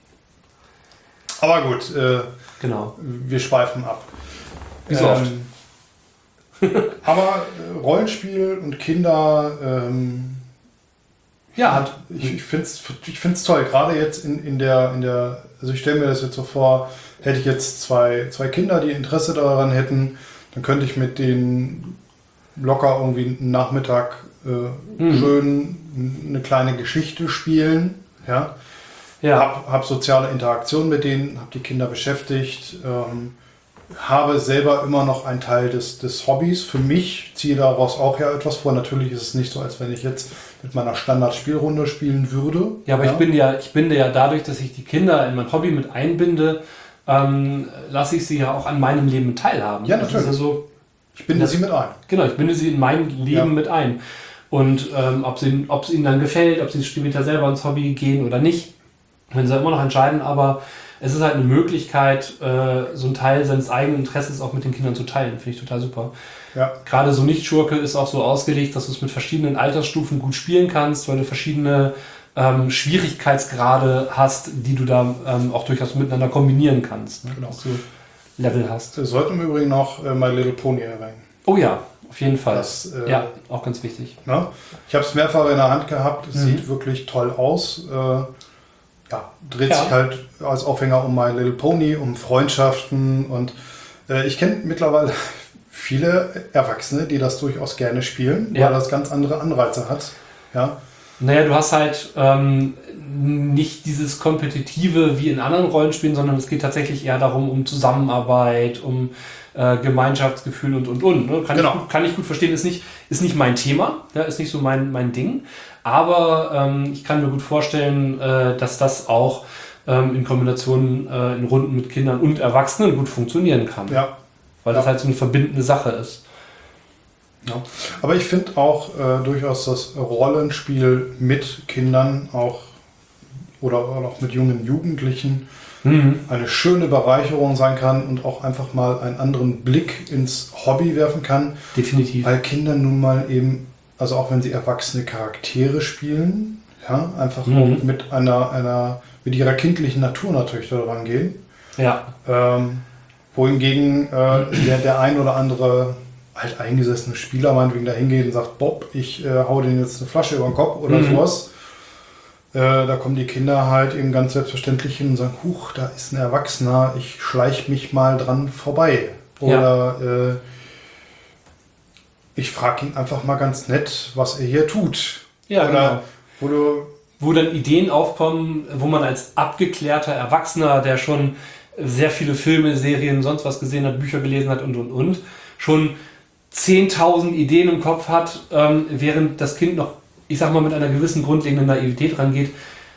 aber gut, äh, genau. Wir schweifen ab. Wie so oft. Ähm, aber äh, Rollenspiel und Kinder. Ähm, Ja, hat, ich, ich finde es ich find's toll, gerade jetzt in, in, der, in der, also ich stelle mir das jetzt so vor, hätte ich jetzt zwei, zwei Kinder, die Interesse daran hätten, dann könnte ich mit denen locker irgendwie einen Nachmittag äh, mhm. schön eine kleine Geschichte spielen, ja, ja. Hab, hab soziale Interaktion mit denen, habe die Kinder beschäftigt, ähm, habe selber immer noch einen Teil des, des Hobbys. Für mich ziehe daraus auch ja etwas vor. Natürlich ist es nicht so, als wenn ich jetzt mit meiner Standard-Spielrunde spielen würde. Ja, aber ja. ich bin ja, ich binde ja dadurch, dass ich die Kinder in mein Hobby mit einbinde, ähm, lasse ich sie ja auch an meinem Leben teilhaben. Ja, natürlich. Das ist also, ich binde das, sie mit ein. Genau, ich binde sie in mein Leben ja. mit ein. Und ähm, ob sie, ob es ihnen dann gefällt, ob sie später selber ins Hobby gehen oder nicht, können sie immer noch entscheiden, aber es ist halt eine Möglichkeit, äh, so einen Teil seines eigenen Interesses auch mit den Kindern zu teilen. Finde ich total super. Ja. Gerade so Nicht-Schurke ist auch so ausgelegt, dass du es mit verschiedenen Altersstufen gut spielen kannst, weil du verschiedene ähm, Schwierigkeitsgrade hast, die du da ähm, auch durchaus miteinander kombinieren kannst. Ne? Genau. Dass du Level hast. Wir sollten im Übrigen noch äh, My Little Pony erwähnen. Oh ja, auf jeden Fall. Das, äh, ja, auch ganz wichtig. Ne? Ich habe es mehrfach in der Hand gehabt. Es Mhm. sieht wirklich toll aus. Äh, Ja, dreht ja. sich halt als Aufhänger um My Little Pony, um Freundschaften und äh, ich kenne mittlerweile viele Erwachsene, die das durchaus gerne spielen, ja. weil das ganz andere Anreize hat. Ja. Naja, du hast halt ähm, nicht dieses Kompetitive wie in anderen Rollenspielen, sondern es geht tatsächlich eher darum, um Zusammenarbeit, um äh, Gemeinschaftsgefühl und und und. Ne? Kann, genau. ich gut, kann ich gut verstehen, ist nicht, ist nicht mein Thema, ja, ist nicht so mein, mein Ding. Aber ähm, ich kann mir gut vorstellen, äh, dass das auch ähm, in Kombination äh, in Runden mit Kindern und Erwachsenen gut funktionieren kann. Ja. Weil ja. das halt so eine verbindende Sache ist. Ja. Aber ich finde auch äh, durchaus das Rollenspiel mit Kindern auch oder auch mit jungen Jugendlichen mhm. eine schöne Bereicherung sein kann und auch einfach mal einen anderen Blick ins Hobby werfen kann. Definitiv. Weil Kinder nun mal eben, also auch wenn sie erwachsene Charaktere spielen, ja, einfach mhm. mit einer, einer, mit ihrer kindlichen Natur natürlich daran gehen. Ja. Ähm, wohingegen äh, der, der ein oder andere halt eingesessene Spieler meinetwegen da hingeht und sagt, Bob, ich äh, hau denen jetzt eine Flasche über den Kopf oder mhm. sowas. Äh, da kommen die Kinder halt eben ganz selbstverständlich hin und sagen, huch, da ist ein Erwachsener, ich schleich mich mal dran vorbei. Oder ja. äh, ich frage ihn einfach mal ganz nett, was er hier tut. Ja, oder genau. Wo, du wo dann Ideen aufkommen, wo man als abgeklärter Erwachsener, der schon sehr viele Filme, Serien, sonst was gesehen hat, Bücher gelesen hat und und und, schon zehntausend Ideen im Kopf hat, ähm, während das Kind noch, ich sag mal, mit einer gewissen grundlegenden Naivität rangeht,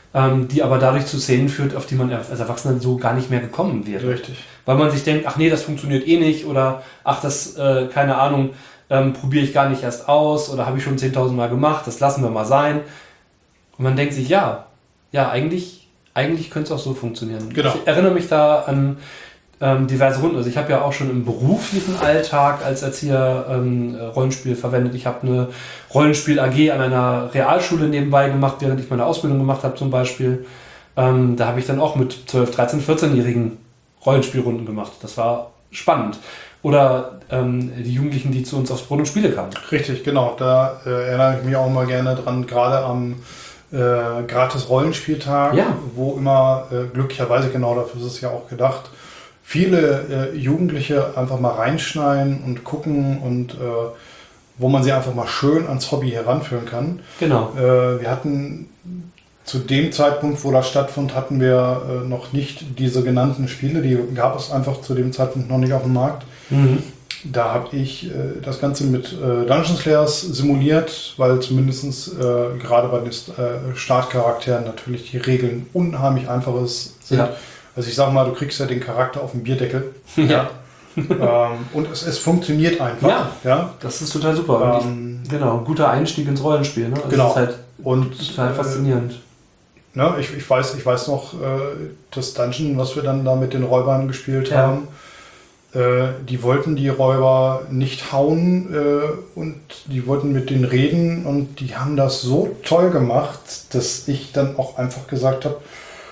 ähm, die aber dadurch zu Szenen führt, auf die man als Erwachsener so gar nicht mehr gekommen wäre. Richtig. Weil man sich denkt, ach nee, das funktioniert eh nicht oder ach, das, äh, keine Ahnung, ähm, probiere ich gar nicht erst aus oder habe ich schon zehntausend Mal gemacht, das lassen wir mal sein. Und man denkt sich, ja, ja, eigentlich, eigentlich könnte es auch so funktionieren. Genau. Ich erinnere mich da an ähm, diverse Runden. Also ich habe ja auch schon im beruflichen Alltag als Erzieher ähm, Rollenspiel verwendet. Ich habe eine Rollenspiel-A G an einer Realschule nebenbei gemacht, während ich meine Ausbildung gemacht habe zum Beispiel. Ähm, da habe ich dann auch mit zwölf, dreizehn, vierzehnjährigen Rollenspielrunden gemacht. Das war spannend. Oder ähm, die Jugendlichen, die zu uns aufs Brot und Spiele kamen. Richtig, genau. Da äh, erinnere ich mich auch mal gerne dran, gerade am äh, Gratis-Rollenspieltag, Ja. wo immer, äh, glücklicherweise genau dafür ist es ja auch gedacht, viele äh, Jugendliche einfach mal reinschneiden und gucken und äh, wo man sie einfach mal schön ans Hobby heranführen kann. Genau. Äh, wir hatten zu dem Zeitpunkt, wo das stattfand, hatten wir äh, noch nicht diese genannten Spiele. Die gab es einfach zu dem Zeitpunkt noch nicht auf dem Markt. Mhm. Da habe ich äh, das Ganze mit äh, Dungeon Slayers simuliert, weil zumindest äh, gerade bei den äh, Startcharakteren natürlich die Regeln unheimlich einfaches sind. Ja. Also ich sag mal, du kriegst ja den Charakter auf den Bierdeckel. Ja. ähm, und es, es funktioniert einfach. Ja. Ja. Das ist total super. Und Ähm, ich, genau, guter Einstieg ins Rollenspiel. Ne? Also Genau. Das ist halt und total faszinierend. Äh, ne, ich, ich, weiß, ich weiß noch, äh, das Dungeon, was wir dann da mit den Räubern gespielt Ja. haben, äh, die wollten die Räuber nicht hauen äh, und die wollten mit denen reden und die haben das so toll gemacht, dass ich dann auch einfach gesagt habe,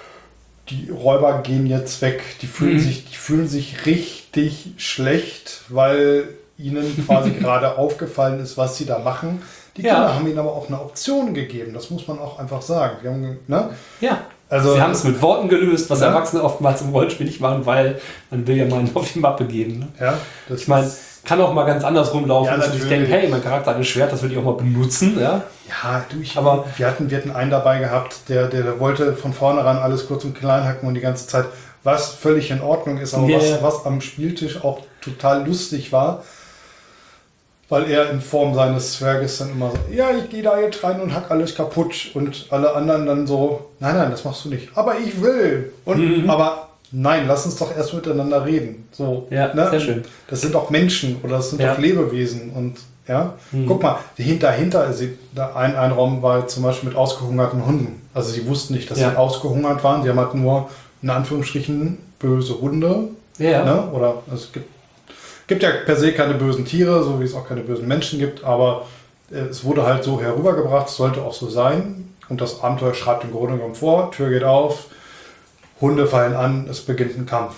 die Räuber gehen jetzt weg. Die fühlen, Mhm. sich, die fühlen sich richtig schlecht, weil ihnen quasi gerade aufgefallen ist, was sie da machen. Die Ja. Kinder haben ihnen aber auch eine Option gegeben. Das muss man auch einfach sagen. Die haben, ge- ne? Ja. Also, Sie haben es mit Worten gelöst, was Ja. Erwachsene oftmals im Rollenspiel nicht machen, weil man will ja mal einen auf die Mappe geben. Ne? ja, das Ich meine, kann auch mal ganz anders rumlaufen, Ja, dass ich natürlich. denke, hey, mein Charakter hat ein Schwert, das will ich auch mal benutzen. Ja? Ja, du, ich, Aber- wir, hatten, wir hatten einen dabei gehabt, der, der, der wollte von vornherein alles kurz und klein hacken und die ganze Zeit, was völlig in Ordnung ist, aber Ja, was, ja. was am Spieltisch auch total lustig war, weil er in Form seines Zwerges dann immer so, ja, ich gehe da jetzt rein und hack alles kaputt und alle anderen dann so, nein, nein, das machst du nicht, aber ich will. Und, Mhm. aber nein, lass uns doch erst miteinander reden. So, Ja, ne? sehr schön. Das sind doch Menschen oder das sind Ja. doch Lebewesen und ja. Mhm. Guck mal, dahinter, dahinter, also da ein, ein Raum war zum Beispiel mit ausgehungerten Hunden. Also sie wussten nicht, dass Ja. sie ausgehungert waren. Sie haben halt nur in Anführungsstrichen böse Hunde. Ja. Ne? Oder also es gibt, gibt ja per se keine bösen Tiere, so wie es auch keine bösen Menschen gibt, aber äh, es wurde halt so herübergebracht, es sollte auch so sein. Und das Abenteuer schreibt im Grunde genommen vor, Tür geht auf, Hunde fallen an, es beginnt ein Kampf.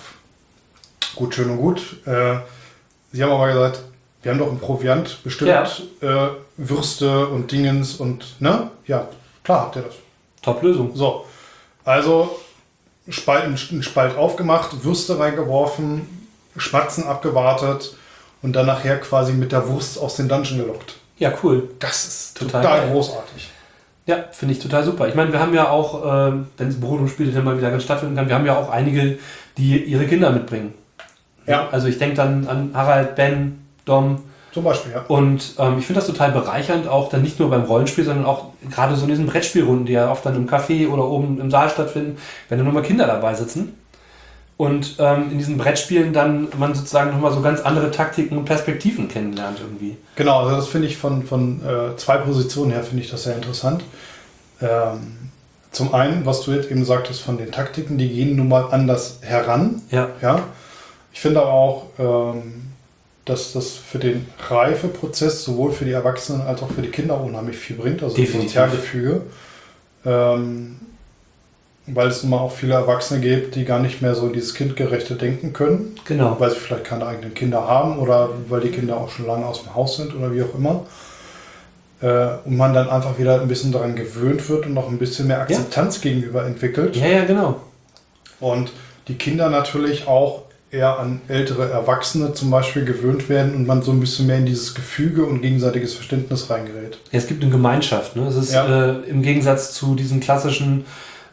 Gut, schön und gut. Äh, sie haben aber gesagt, wir haben doch ein Proviant bestimmt, Ja. äh, Würste und Dingens und, ne? Ja, klar habt ihr das. Top-Lösung. So, also Spalt, einen Spalt aufgemacht, Würste reingeworfen, Schmatzen abgewartet und dann nachher quasi mit der Wurst aus den Dungeon gelockt. Ja, cool. Das ist Total total, geil. großartig. Ja, finde ich total super. Ich meine, wir haben ja auch, ähm, wenn das Brot und Spiele dann mal wieder ganz stattfinden kann, wir haben ja auch einige, die ihre Kinder mitbringen. Ja. Also ich denke dann an Harald, Ben, Dom. Zum Beispiel, ja. Und ähm, ich finde das total bereichernd, auch dann nicht nur beim Rollenspiel, sondern auch gerade so in diesen Brettspielrunden, die ja oft dann im Café oder oben im Saal stattfinden, wenn dann nochmal Kinder dabei sitzen. Und ähm, in diesen Brettspielen dann man sozusagen nochmal so ganz andere Taktiken und Perspektiven kennenlernt irgendwie. Genau, also das finde ich von, von äh, zwei Positionen her finde ich das sehr interessant. Ähm, zum einen, was du jetzt eben sagtest von den Taktiken, die gehen nun mal anders heran. Ja. Ja. Ich finde aber auch, ähm, dass das für den Reifeprozess sowohl für die Erwachsenen als auch für die Kinder unheimlich viel bringt, also das Definitiv. Sozialgefüge. Ähm, weil es nun mal auch viele Erwachsene gibt, die gar nicht mehr so dieses kindgerechte Denken können, Genau. weil sie vielleicht keine eigenen Kinder haben oder weil die Kinder auch schon lange aus dem Haus sind oder wie auch immer. Äh, und man dann einfach wieder ein bisschen daran gewöhnt wird und noch ein bisschen mehr Akzeptanz gegenüber entwickelt. Ja, ja, genau. Und die Kinder natürlich auch eher an ältere Erwachsene zum Beispiel gewöhnt werden und man so ein bisschen mehr in dieses Gefüge und gegenseitiges Verständnis reingerät. Ja, es gibt eine Gemeinschaft. Ne? Es ist Ja. äh, im Gegensatz zu diesen klassischen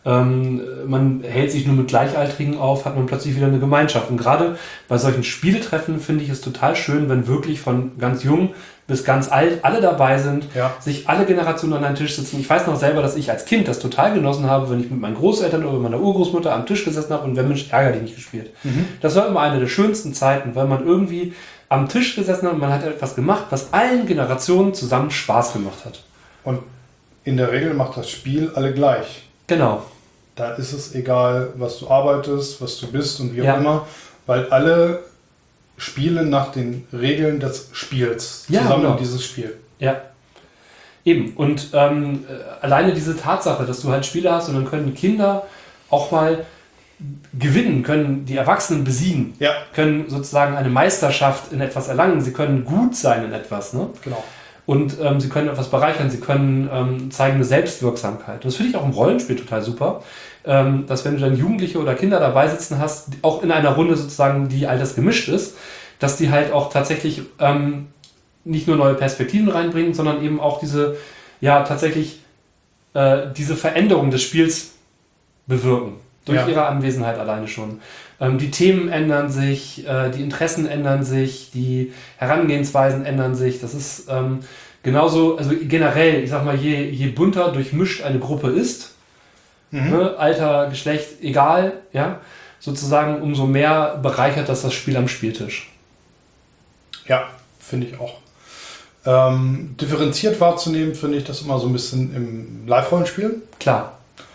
ähm, man hält sich nur mit Gleichaltrigen auf, hat man plötzlich wieder eine Gemeinschaft. Und gerade bei solchen Spieletreffen finde ich es total schön, wenn wirklich von ganz jung bis ganz alt alle dabei sind, ja. sich alle Generationen an einen Tisch sitzen. Ich weiß noch selber, dass ich als Kind das total genossen habe, wenn ich mit meinen Großeltern oder meiner Urgroßmutter am Tisch gesessen habe und wenn Mensch ärger dich nicht gespielt. Mhm. Das war immer eine der schönsten Zeiten, weil man irgendwie am Tisch gesessen hat und man hat etwas gemacht, was allen Generationen zusammen Spaß gemacht hat. Und in der Regel macht das Spiel alle gleich. Genau. Da ist es egal, was du arbeitest, was du bist und wie auch Ja. immer, weil alle spielen nach den Regeln des Spiels. Ja, Zusammen genau. dieses Spiel. Ja. Eben. Und ähm, äh, alleine diese Tatsache, dass du halt Spiele hast und dann können Kinder auch mal gewinnen, können die Erwachsenen besiegen, Ja. können sozusagen eine Meisterschaft in etwas erlangen, sie können gut sein in etwas, ne? Genau. Und ähm, sie können etwas bereichern, sie können ähm, zeigen eine Selbstwirksamkeit. Das finde ich auch im Rollenspiel total super, ähm, dass wenn du dann Jugendliche oder Kinder dabei sitzen hast, auch in einer Runde sozusagen, die altersgemischt ist, dass die halt auch tatsächlich ähm, nicht nur neue Perspektiven reinbringen, sondern eben auch diese, ja, tatsächlich äh, diese Veränderung des Spiels bewirken. Durch Ja. ihre Anwesenheit alleine schon. Ähm, die Themen ändern sich, äh, die Interessen ändern sich, die Herangehensweisen ändern sich. Das ist ähm, genauso, also generell, ich sag mal, je, je bunter durchmischt eine Gruppe ist, Mhm. ne, Alter, Geschlecht, egal, ja, sozusagen, umso mehr bereichert das das Spiel am Spieltisch. Ja, finde ich auch. Ähm, differenziert wahrzunehmen, finde ich das immer so ein bisschen im Live-Rollenspiel. Klar.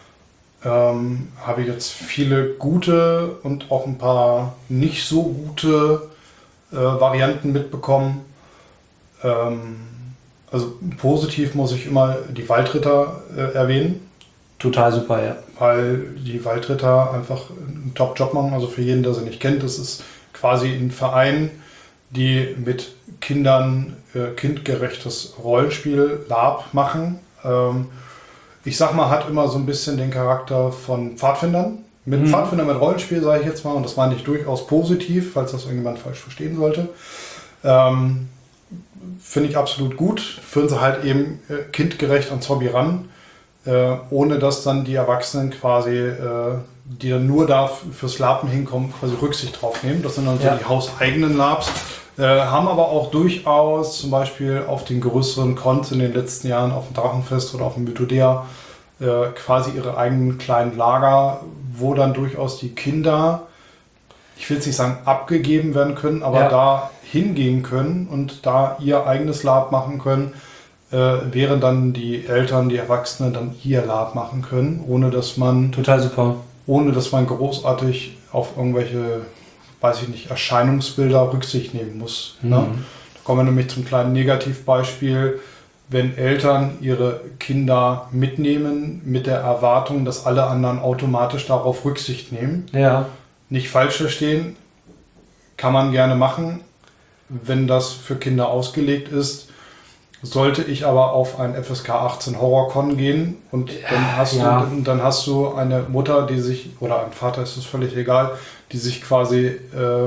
Ähm, habe ich jetzt viele gute und auch ein paar nicht so gute äh, Varianten mitbekommen. Ähm, also positiv muss ich immer die Waldritter äh, erwähnen, Total super, ja. weil die Waldritter einfach einen Top-Job machen. Also für jeden, der sie nicht kennt, das ist quasi ein Verein, die mit Kindern äh, kindgerechtes Rollenspiel, Lab machen. Ähm, ich sag mal, hat immer so ein bisschen den Charakter von Pfadfindern. Mit Mhm. Pfadfindern mit Rollenspiel, sage ich jetzt mal, und das meine ich durchaus positiv, falls das irgendjemand falsch verstehen sollte. Ähm, Finde ich absolut gut. Führen sie halt eben äh, kindgerecht ans Hobby ran, äh, ohne dass dann die Erwachsenen quasi, äh, die dann nur da f- fürs Lapen hinkommen, quasi Rücksicht drauf nehmen. Das sind dann Ja. so die hauseigenen Labs. Äh, haben aber auch durchaus zum Beispiel auf den größeren Cons in den letzten Jahren, auf dem Drachenfest oder auf dem Mythodea, äh, quasi ihre eigenen kleinen Lager, wo dann durchaus die Kinder, ich will jetzt nicht sagen abgegeben werden können, aber Ja. da hingehen können und da ihr eigenes Lab machen können, äh, während dann die Eltern, die Erwachsenen dann ihr Lab machen können, ohne dass man, Total super. ohne dass man großartig auf irgendwelche, weiß ich nicht, Erscheinungsbilder Rücksicht nehmen muss. Mhm. Ne? Da kommen wir nämlich zum kleinen Negativbeispiel, wenn Eltern ihre Kinder mitnehmen mit der Erwartung, dass alle anderen automatisch darauf Rücksicht nehmen. Ja. Nicht falsch verstehen, kann man gerne machen, wenn das für Kinder ausgelegt ist. Sollte ich aber auf ein F S K achtzehn Horrorcon gehen und dann hast, Ja. du, dann hast du eine Mutter, die sich, oder ein Vater, ist es völlig egal, die sich quasi äh,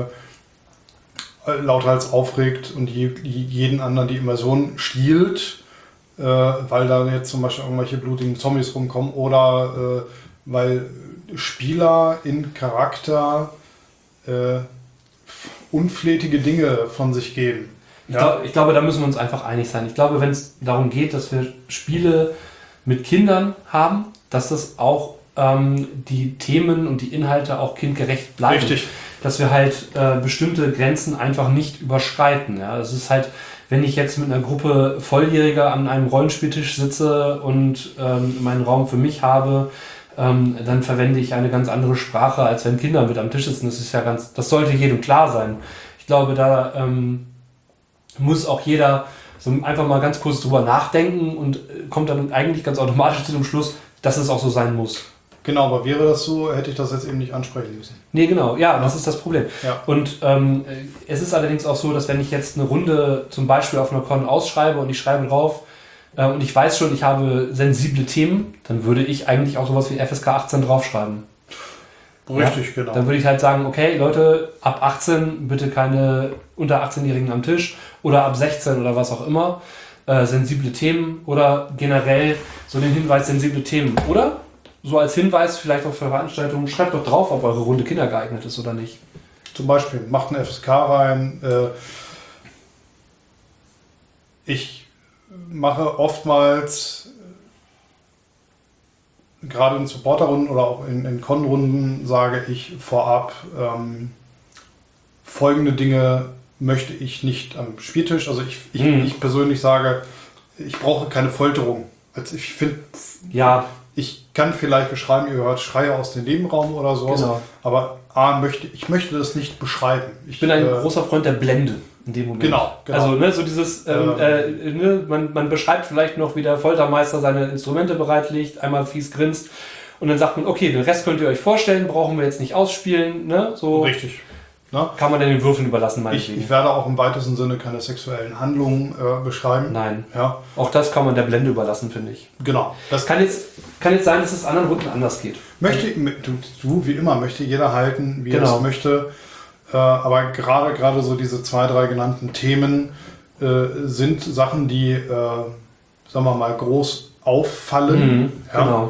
lauthals aufregt und je, jeden anderen die Immersion stiehlt, äh, weil da jetzt zum Beispiel irgendwelche blutigen Zombies rumkommen oder äh, weil Spieler in Charakter äh, unflätige Dinge von sich geben. Ich, glaub, ich glaube, da müssen wir uns einfach einig sein. Ich glaube, wenn es darum geht, dass wir Spiele mit Kindern haben, dass das auch ähm, die Themen und die Inhalte auch kindgerecht bleiben. Richtig. Dass wir halt äh, bestimmte Grenzen einfach nicht überschreiten. Ja? Es ist halt, wenn ich jetzt mit einer Gruppe Volljähriger an einem Rollenspieltisch sitze und ähm, meinen Raum für mich habe, ähm, dann verwende ich eine ganz andere Sprache, als wenn Kinder mit am Tisch sitzen. Das ist ja ganz, das sollte jedem klar sein. Ich glaube, da ähm, muss auch jeder so einfach mal ganz kurz drüber nachdenken und kommt dann eigentlich ganz automatisch zu dem Schluss, dass es auch so sein muss. Genau, aber wäre das so, hätte ich das jetzt eben nicht ansprechen müssen. Nee, genau, ja, das ist das Problem. Ja. Und ähm, es ist allerdings auch so, dass wenn ich jetzt eine Runde zum Beispiel auf einer Con ausschreibe und ich schreibe drauf äh, und ich weiß schon, ich habe sensible Themen, dann würde ich eigentlich auch sowas wie F S K achtzehn draufschreiben. Richtig, Ja? genau. Dann würde ich halt sagen, okay, Leute, ab achtzehn bitte keine unter achtzehnjährigen am Tisch oder ab sechzehn oder was auch immer. Äh, sensible Themen oder generell so den Hinweis, sensible Themen. Oder so als Hinweis vielleicht auch für Veranstaltungen, schreibt doch drauf, ob eure Runde kindergeeignet ist oder nicht. Zum Beispiel, macht ein F S K rein. Äh, ich mache oftmals, äh, gerade in Supporterrunden oder auch in, in Con-Runden, sage ich vorab, ähm, folgende Dinge möchte ich nicht am Spieltisch. Also ich, ich, Mhm. ich persönlich sage, ich brauche keine Folterung. Also ich finde, Ja, ich kann vielleicht beschreiben, ihr hört Schreie aus dem Nebenraum oder sowas, Genau. aber A, möchte, ich möchte das nicht beschreiben. ich bin ein äh, großer Freund der Blende in dem Moment. Genau, genau. Also ne, so dieses, ähm, Ähm. äh, ne, man, man beschreibt vielleicht noch, wie der Foltermeister seine Instrumente bereitlegt, einmal fies grinst und dann sagt man, okay, den Rest könnt ihr euch vorstellen, brauchen wir jetzt nicht ausspielen. Ne? So Richtig. Ne? kann man dann den Würfeln überlassen, Ich, meinetwegen. ich werde auch im weitesten Sinne keine sexuellen Handlungen äh, beschreiben. Nein, Ja, auch das kann man der Blende überlassen, finde ich. genau. Das Kann jetzt, kann jetzt sein, dass es anderen Runden anders geht. möchte, du, du, wie immer, möchte jeder halten, wie er Genau. es möchte. Äh, aber gerade, gerade so diese zwei, drei genannten Themen äh, sind Sachen, die, äh, sagen wir mal, groß auffallen. Mhm, ja. Genau.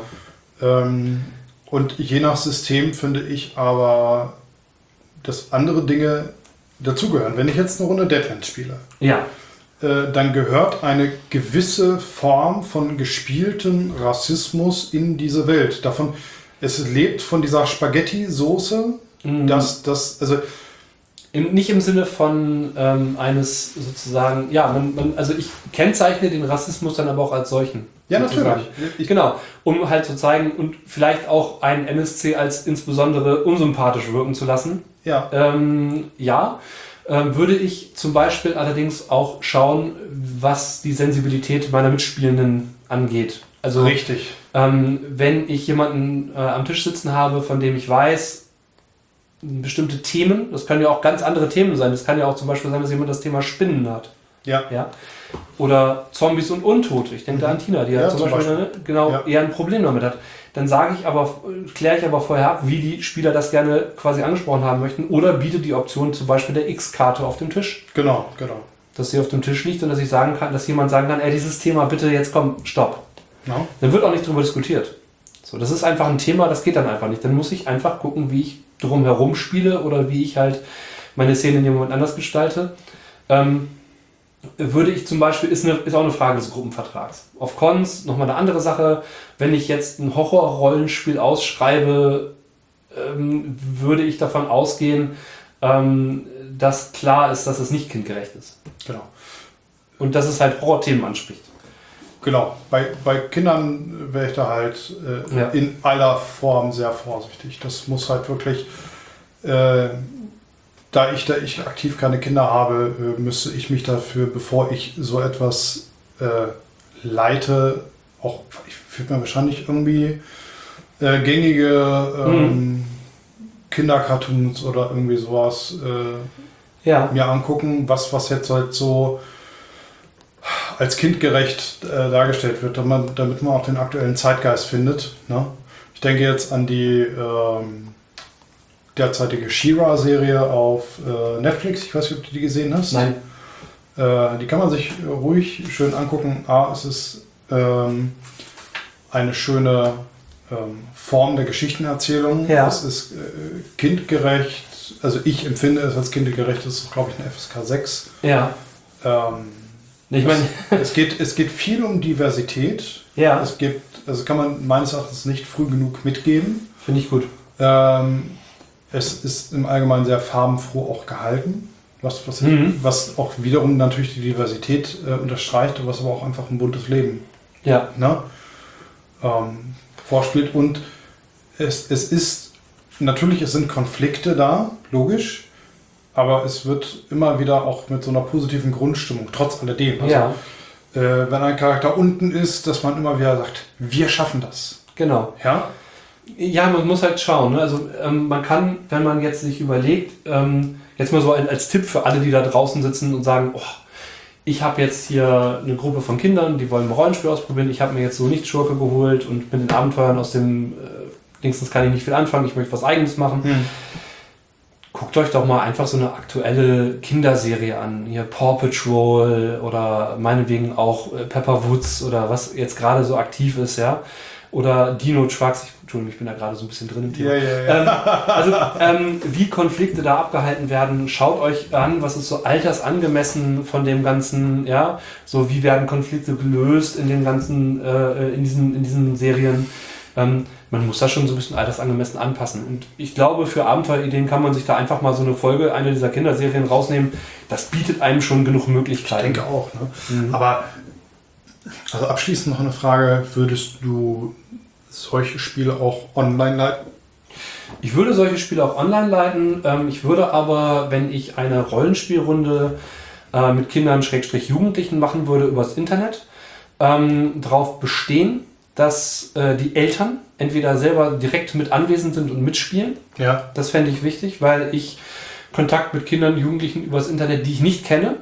Ähm, und je nach System finde ich aber, dass andere Dinge dazugehören. Wenn ich jetzt eine Runde Deadlands spiele, Ja, äh, dann gehört eine gewisse Form von gespieltem Rassismus in diese Welt. Davon, es lebt von dieser Spaghetti-Soße, Mhm. dass das, also Im, nicht im Sinne von ähm, eines sozusagen, ja, man, man, also ich kennzeichne den Rassismus dann aber auch als solchen. ja, sozusagen. natürlich. Ich, Genau, um halt zu zeigen und vielleicht auch einen N S C als insbesondere unsympathisch wirken zu lassen. ja, Ähm, ja, ähm, würde ich zum Beispiel allerdings auch schauen, was die Sensibilität meiner Mitspielenden angeht. Also richtig. ähm, wenn ich jemanden äh, am Tisch sitzen habe, von dem ich weiß, bestimmte Themen, das können ja auch ganz andere Themen sein, das kann ja auch zum Beispiel sein, dass jemand das Thema Spinnen hat. Ja, Ja? Oder Zombies und Untote. Ich denke da an Tina, die ja, Ja, zum zum Beispiel, Beispiel. ne, genau Ja. eher ein Problem damit hat. Dann sage ich aber, kläre ich aber vorher ab, wie die Spieler das gerne quasi angesprochen haben möchten oder biete die Option zum Beispiel der X-Karte auf dem Tisch, genau, genau. dass sie auf dem Tisch liegt und dass ich sagen kann, dass jemand sagen kann, ey, dieses Thema bitte jetzt komm, stopp. Ja. Dann wird auch nicht drüber diskutiert. So, das ist einfach ein Thema, das geht dann einfach nicht. Dann muss ich einfach gucken, wie ich drumherum spiele oder wie ich halt meine Szene in dem Moment anders gestalte. Ähm, würde ich zum Beispiel, ist, eine, ist auch eine Frage des Gruppenvertrags. Auf Cons nochmal eine andere Sache. Wenn ich jetzt ein Horror-Rollenspiel ausschreibe, ähm, würde ich davon ausgehen, ähm, dass klar ist, dass es nicht kindgerecht ist. Genau. Und dass es halt Horrorthemen anspricht. Genau, bei, bei Kindern wäre ich da halt äh, Ja. in aller Form sehr vorsichtig. Das muss halt wirklich, äh, da ich da ich aktiv keine Kinder habe, äh, müsste ich mich dafür, bevor ich so etwas äh, leite, auch, ich würde mir wahrscheinlich irgendwie äh, gängige ähm, Kindercartoons oder irgendwie sowas äh, Ja. mir angucken, was, was jetzt halt so als kindgerecht äh, dargestellt wird, damit man, damit man auch den aktuellen Zeitgeist findet. Ne? Ich denke jetzt an die ähm, derzeitige She-Ra-Serie auf äh, Netflix. Ich weiß nicht, ob du die gesehen hast. Nein. Äh, die kann man sich ruhig schön angucken. A, es ist ähm, eine schöne ähm, Form der Geschichtenerzählung. Ja. Es ist äh, kindgerecht. Also ich empfinde es als kindgerecht. Das ist, glaube ich, eine F S K sechs. Ja. Ähm, Ich meine, es, geht, es geht viel um Diversität. ja, Es gibt, also kann man meines Erachtens nicht früh genug mitgeben. finde ich gut. Ähm, es ist im Allgemeinen sehr farbenfroh auch gehalten, was, was, Mhm. was auch wiederum natürlich die Diversität äh, unterstreicht, was aber auch einfach ein buntes Leben Ja. ne? ähm, vorspielt. Und es, es ist, natürlich, es sind Konflikte da, logisch, aber es wird immer wieder auch mit so einer positiven Grundstimmung, trotz alledem. Also, Ja, äh, wenn ein Charakter unten ist, dass man immer wieder sagt, wir schaffen das. genau. Ja? Ja, man muss halt schauen. Ne? Also ähm, man kann, wenn man jetzt sich überlegt, ähm, jetzt mal so ein, als Tipp für alle, die da draußen sitzen und sagen, oh, ich habe jetzt hier eine Gruppe von Kindern, die wollen ein Rollenspiel ausprobieren, ich habe mir jetzt so Nicht-Schurke geholt und mit den Abenteuern aus dem äh, Dingsens kann ich nicht viel anfangen, ich möchte was Eigenes machen. Hm. Guckt euch doch mal einfach so eine aktuelle Kinderserie an. Hier Paw Patrol oder meinetwegen auch äh, Pepper Woods oder was jetzt gerade so aktiv ist, ja. oder Dino Trucks. Ich, Entschuldigung, ich bin da gerade so ein bisschen drin im Thema. Ja, ja, ja. Ähm, also ähm, wie Konflikte da abgehalten werden, schaut euch an, was ist so altersangemessen von dem Ganzen, ja, so wie werden Konflikte gelöst in den ganzen, äh, in diesen, in diesen Serien. Ähm, man muss das schon so ein bisschen altersangemessen anpassen. Und ich glaube, für Abenteuerideen kann man sich da einfach mal so eine Folge, eine dieser Kinderserien rausnehmen. Das bietet einem schon genug Möglichkeiten. Ich denke auch. Ne? Mhm. Aber also abschließend noch eine Frage. Würdest du solche Spiele auch online leiten? Ich würde solche Spiele auch online leiten. Ähm, ich würde aber, wenn ich eine Rollenspielrunde äh, mit Kindern, Schrägstrich Jugendlichen machen würde übers Internet, ähm, darauf bestehen, dass äh, die Eltern entweder selber direkt mit anwesend sind und mitspielen. Ja. Das fände ich wichtig, weil ich Kontakt mit Kindern und Jugendlichen übers Internet, die ich nicht kenne,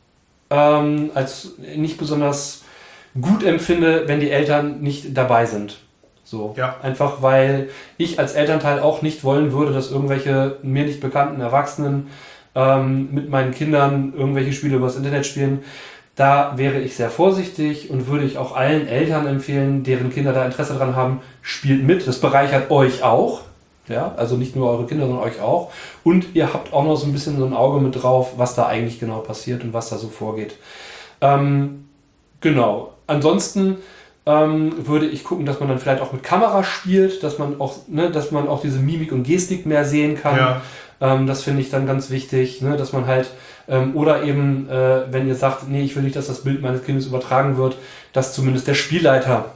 ähm, als nicht besonders gut empfinde, wenn die Eltern nicht dabei sind. So. Ja. Einfach weil ich als Elternteil auch nicht wollen würde, dass irgendwelche mir nicht bekannten Erwachsenen ähm, mit meinen Kindern irgendwelche Spiele übers Internet spielen. Da wäre ich sehr vorsichtig und würde ich auch allen Eltern empfehlen, deren Kinder da Interesse dran haben, spielt mit. Das bereichert euch auch. Ja, also nicht nur eure Kinder, sondern euch auch. Und ihr habt auch noch so ein bisschen so ein Auge mit drauf, was da eigentlich genau passiert und was da so vorgeht. Ähm, genau. Ansonsten ähm, würde ich gucken, dass man dann vielleicht auch mit Kamera spielt, dass man auch, ne, dass man auch diese Mimik und Gestik mehr sehen kann. Ja. Ähm, das finde ich dann ganz wichtig, ne, dass man halt ähm, oder eben, äh, wenn ihr sagt, nee, ich will nicht, dass das Bild meines Kindes übertragen wird, dass zumindest der Spielleiter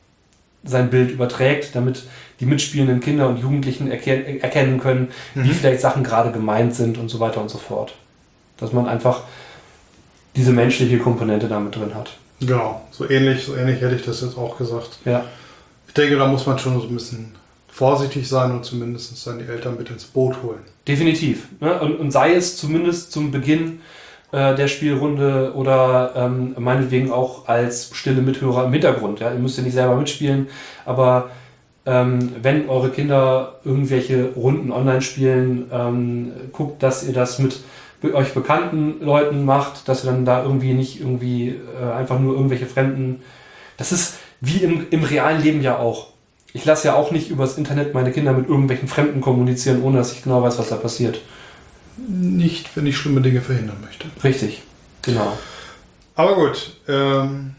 sein Bild überträgt, damit die mitspielenden Kinder und Jugendlichen erken- erkennen können, mhm. wie vielleicht Sachen gerade gemeint sind und so weiter und so fort. Dass man einfach diese menschliche Komponente damit drin hat. Genau, so ähnlich, so ähnlich hätte ich das jetzt auch gesagt. Ja. Ich denke, da muss man schon so ein bisschen vorsichtig sein und zumindest seine Eltern mit ins Boot holen. Definitiv. Ne? Und, und sei es zumindest zum Beginn äh, der Spielrunde oder ähm, meinetwegen auch als stille Mithörer im Hintergrund. Ja? Ihr müsst ja nicht selber mitspielen, aber ähm, wenn eure Kinder irgendwelche Runden online spielen, ähm, guckt, dass ihr das mit euch bekannten Leuten macht, dass ihr dann da irgendwie nicht irgendwie äh, einfach nur irgendwelche Fremden... Das ist wie im, im realen Leben ja auch. Ich lasse ja auch nicht übers Internet meine Kinder mit irgendwelchen Fremden kommunizieren, ohne dass ich genau weiß, was da passiert. Nicht, wenn ich schlimme Dinge verhindern möchte. Richtig, genau. Aber gut. Ähm,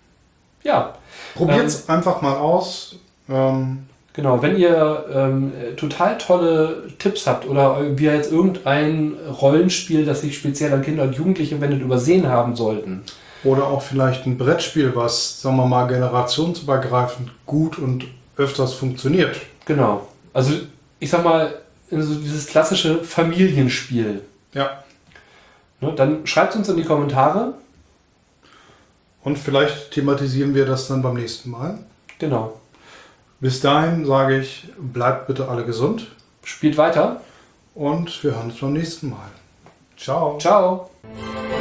ja. Probiert's ähm, einfach mal aus. Ähm, genau, wenn ihr ähm, total tolle Tipps habt oder wir jetzt irgendein Rollenspiel, das sich speziell an Kinder und Jugendliche wendet, übersehen haben sollten. Oder auch vielleicht ein Brettspiel, was, sagen wir mal, generationsübergreifend gut und öfters funktioniert. Genau. Also ich sag mal, so dieses klassische Familienspiel. Ja. Ne, dann schreibt uns in die Kommentare. Und vielleicht thematisieren wir das dann beim nächsten Mal. Genau. Bis dahin sage ich, bleibt bitte alle gesund. Spielt weiter. Und wir hören uns beim nächsten Mal. Ciao. Ciao.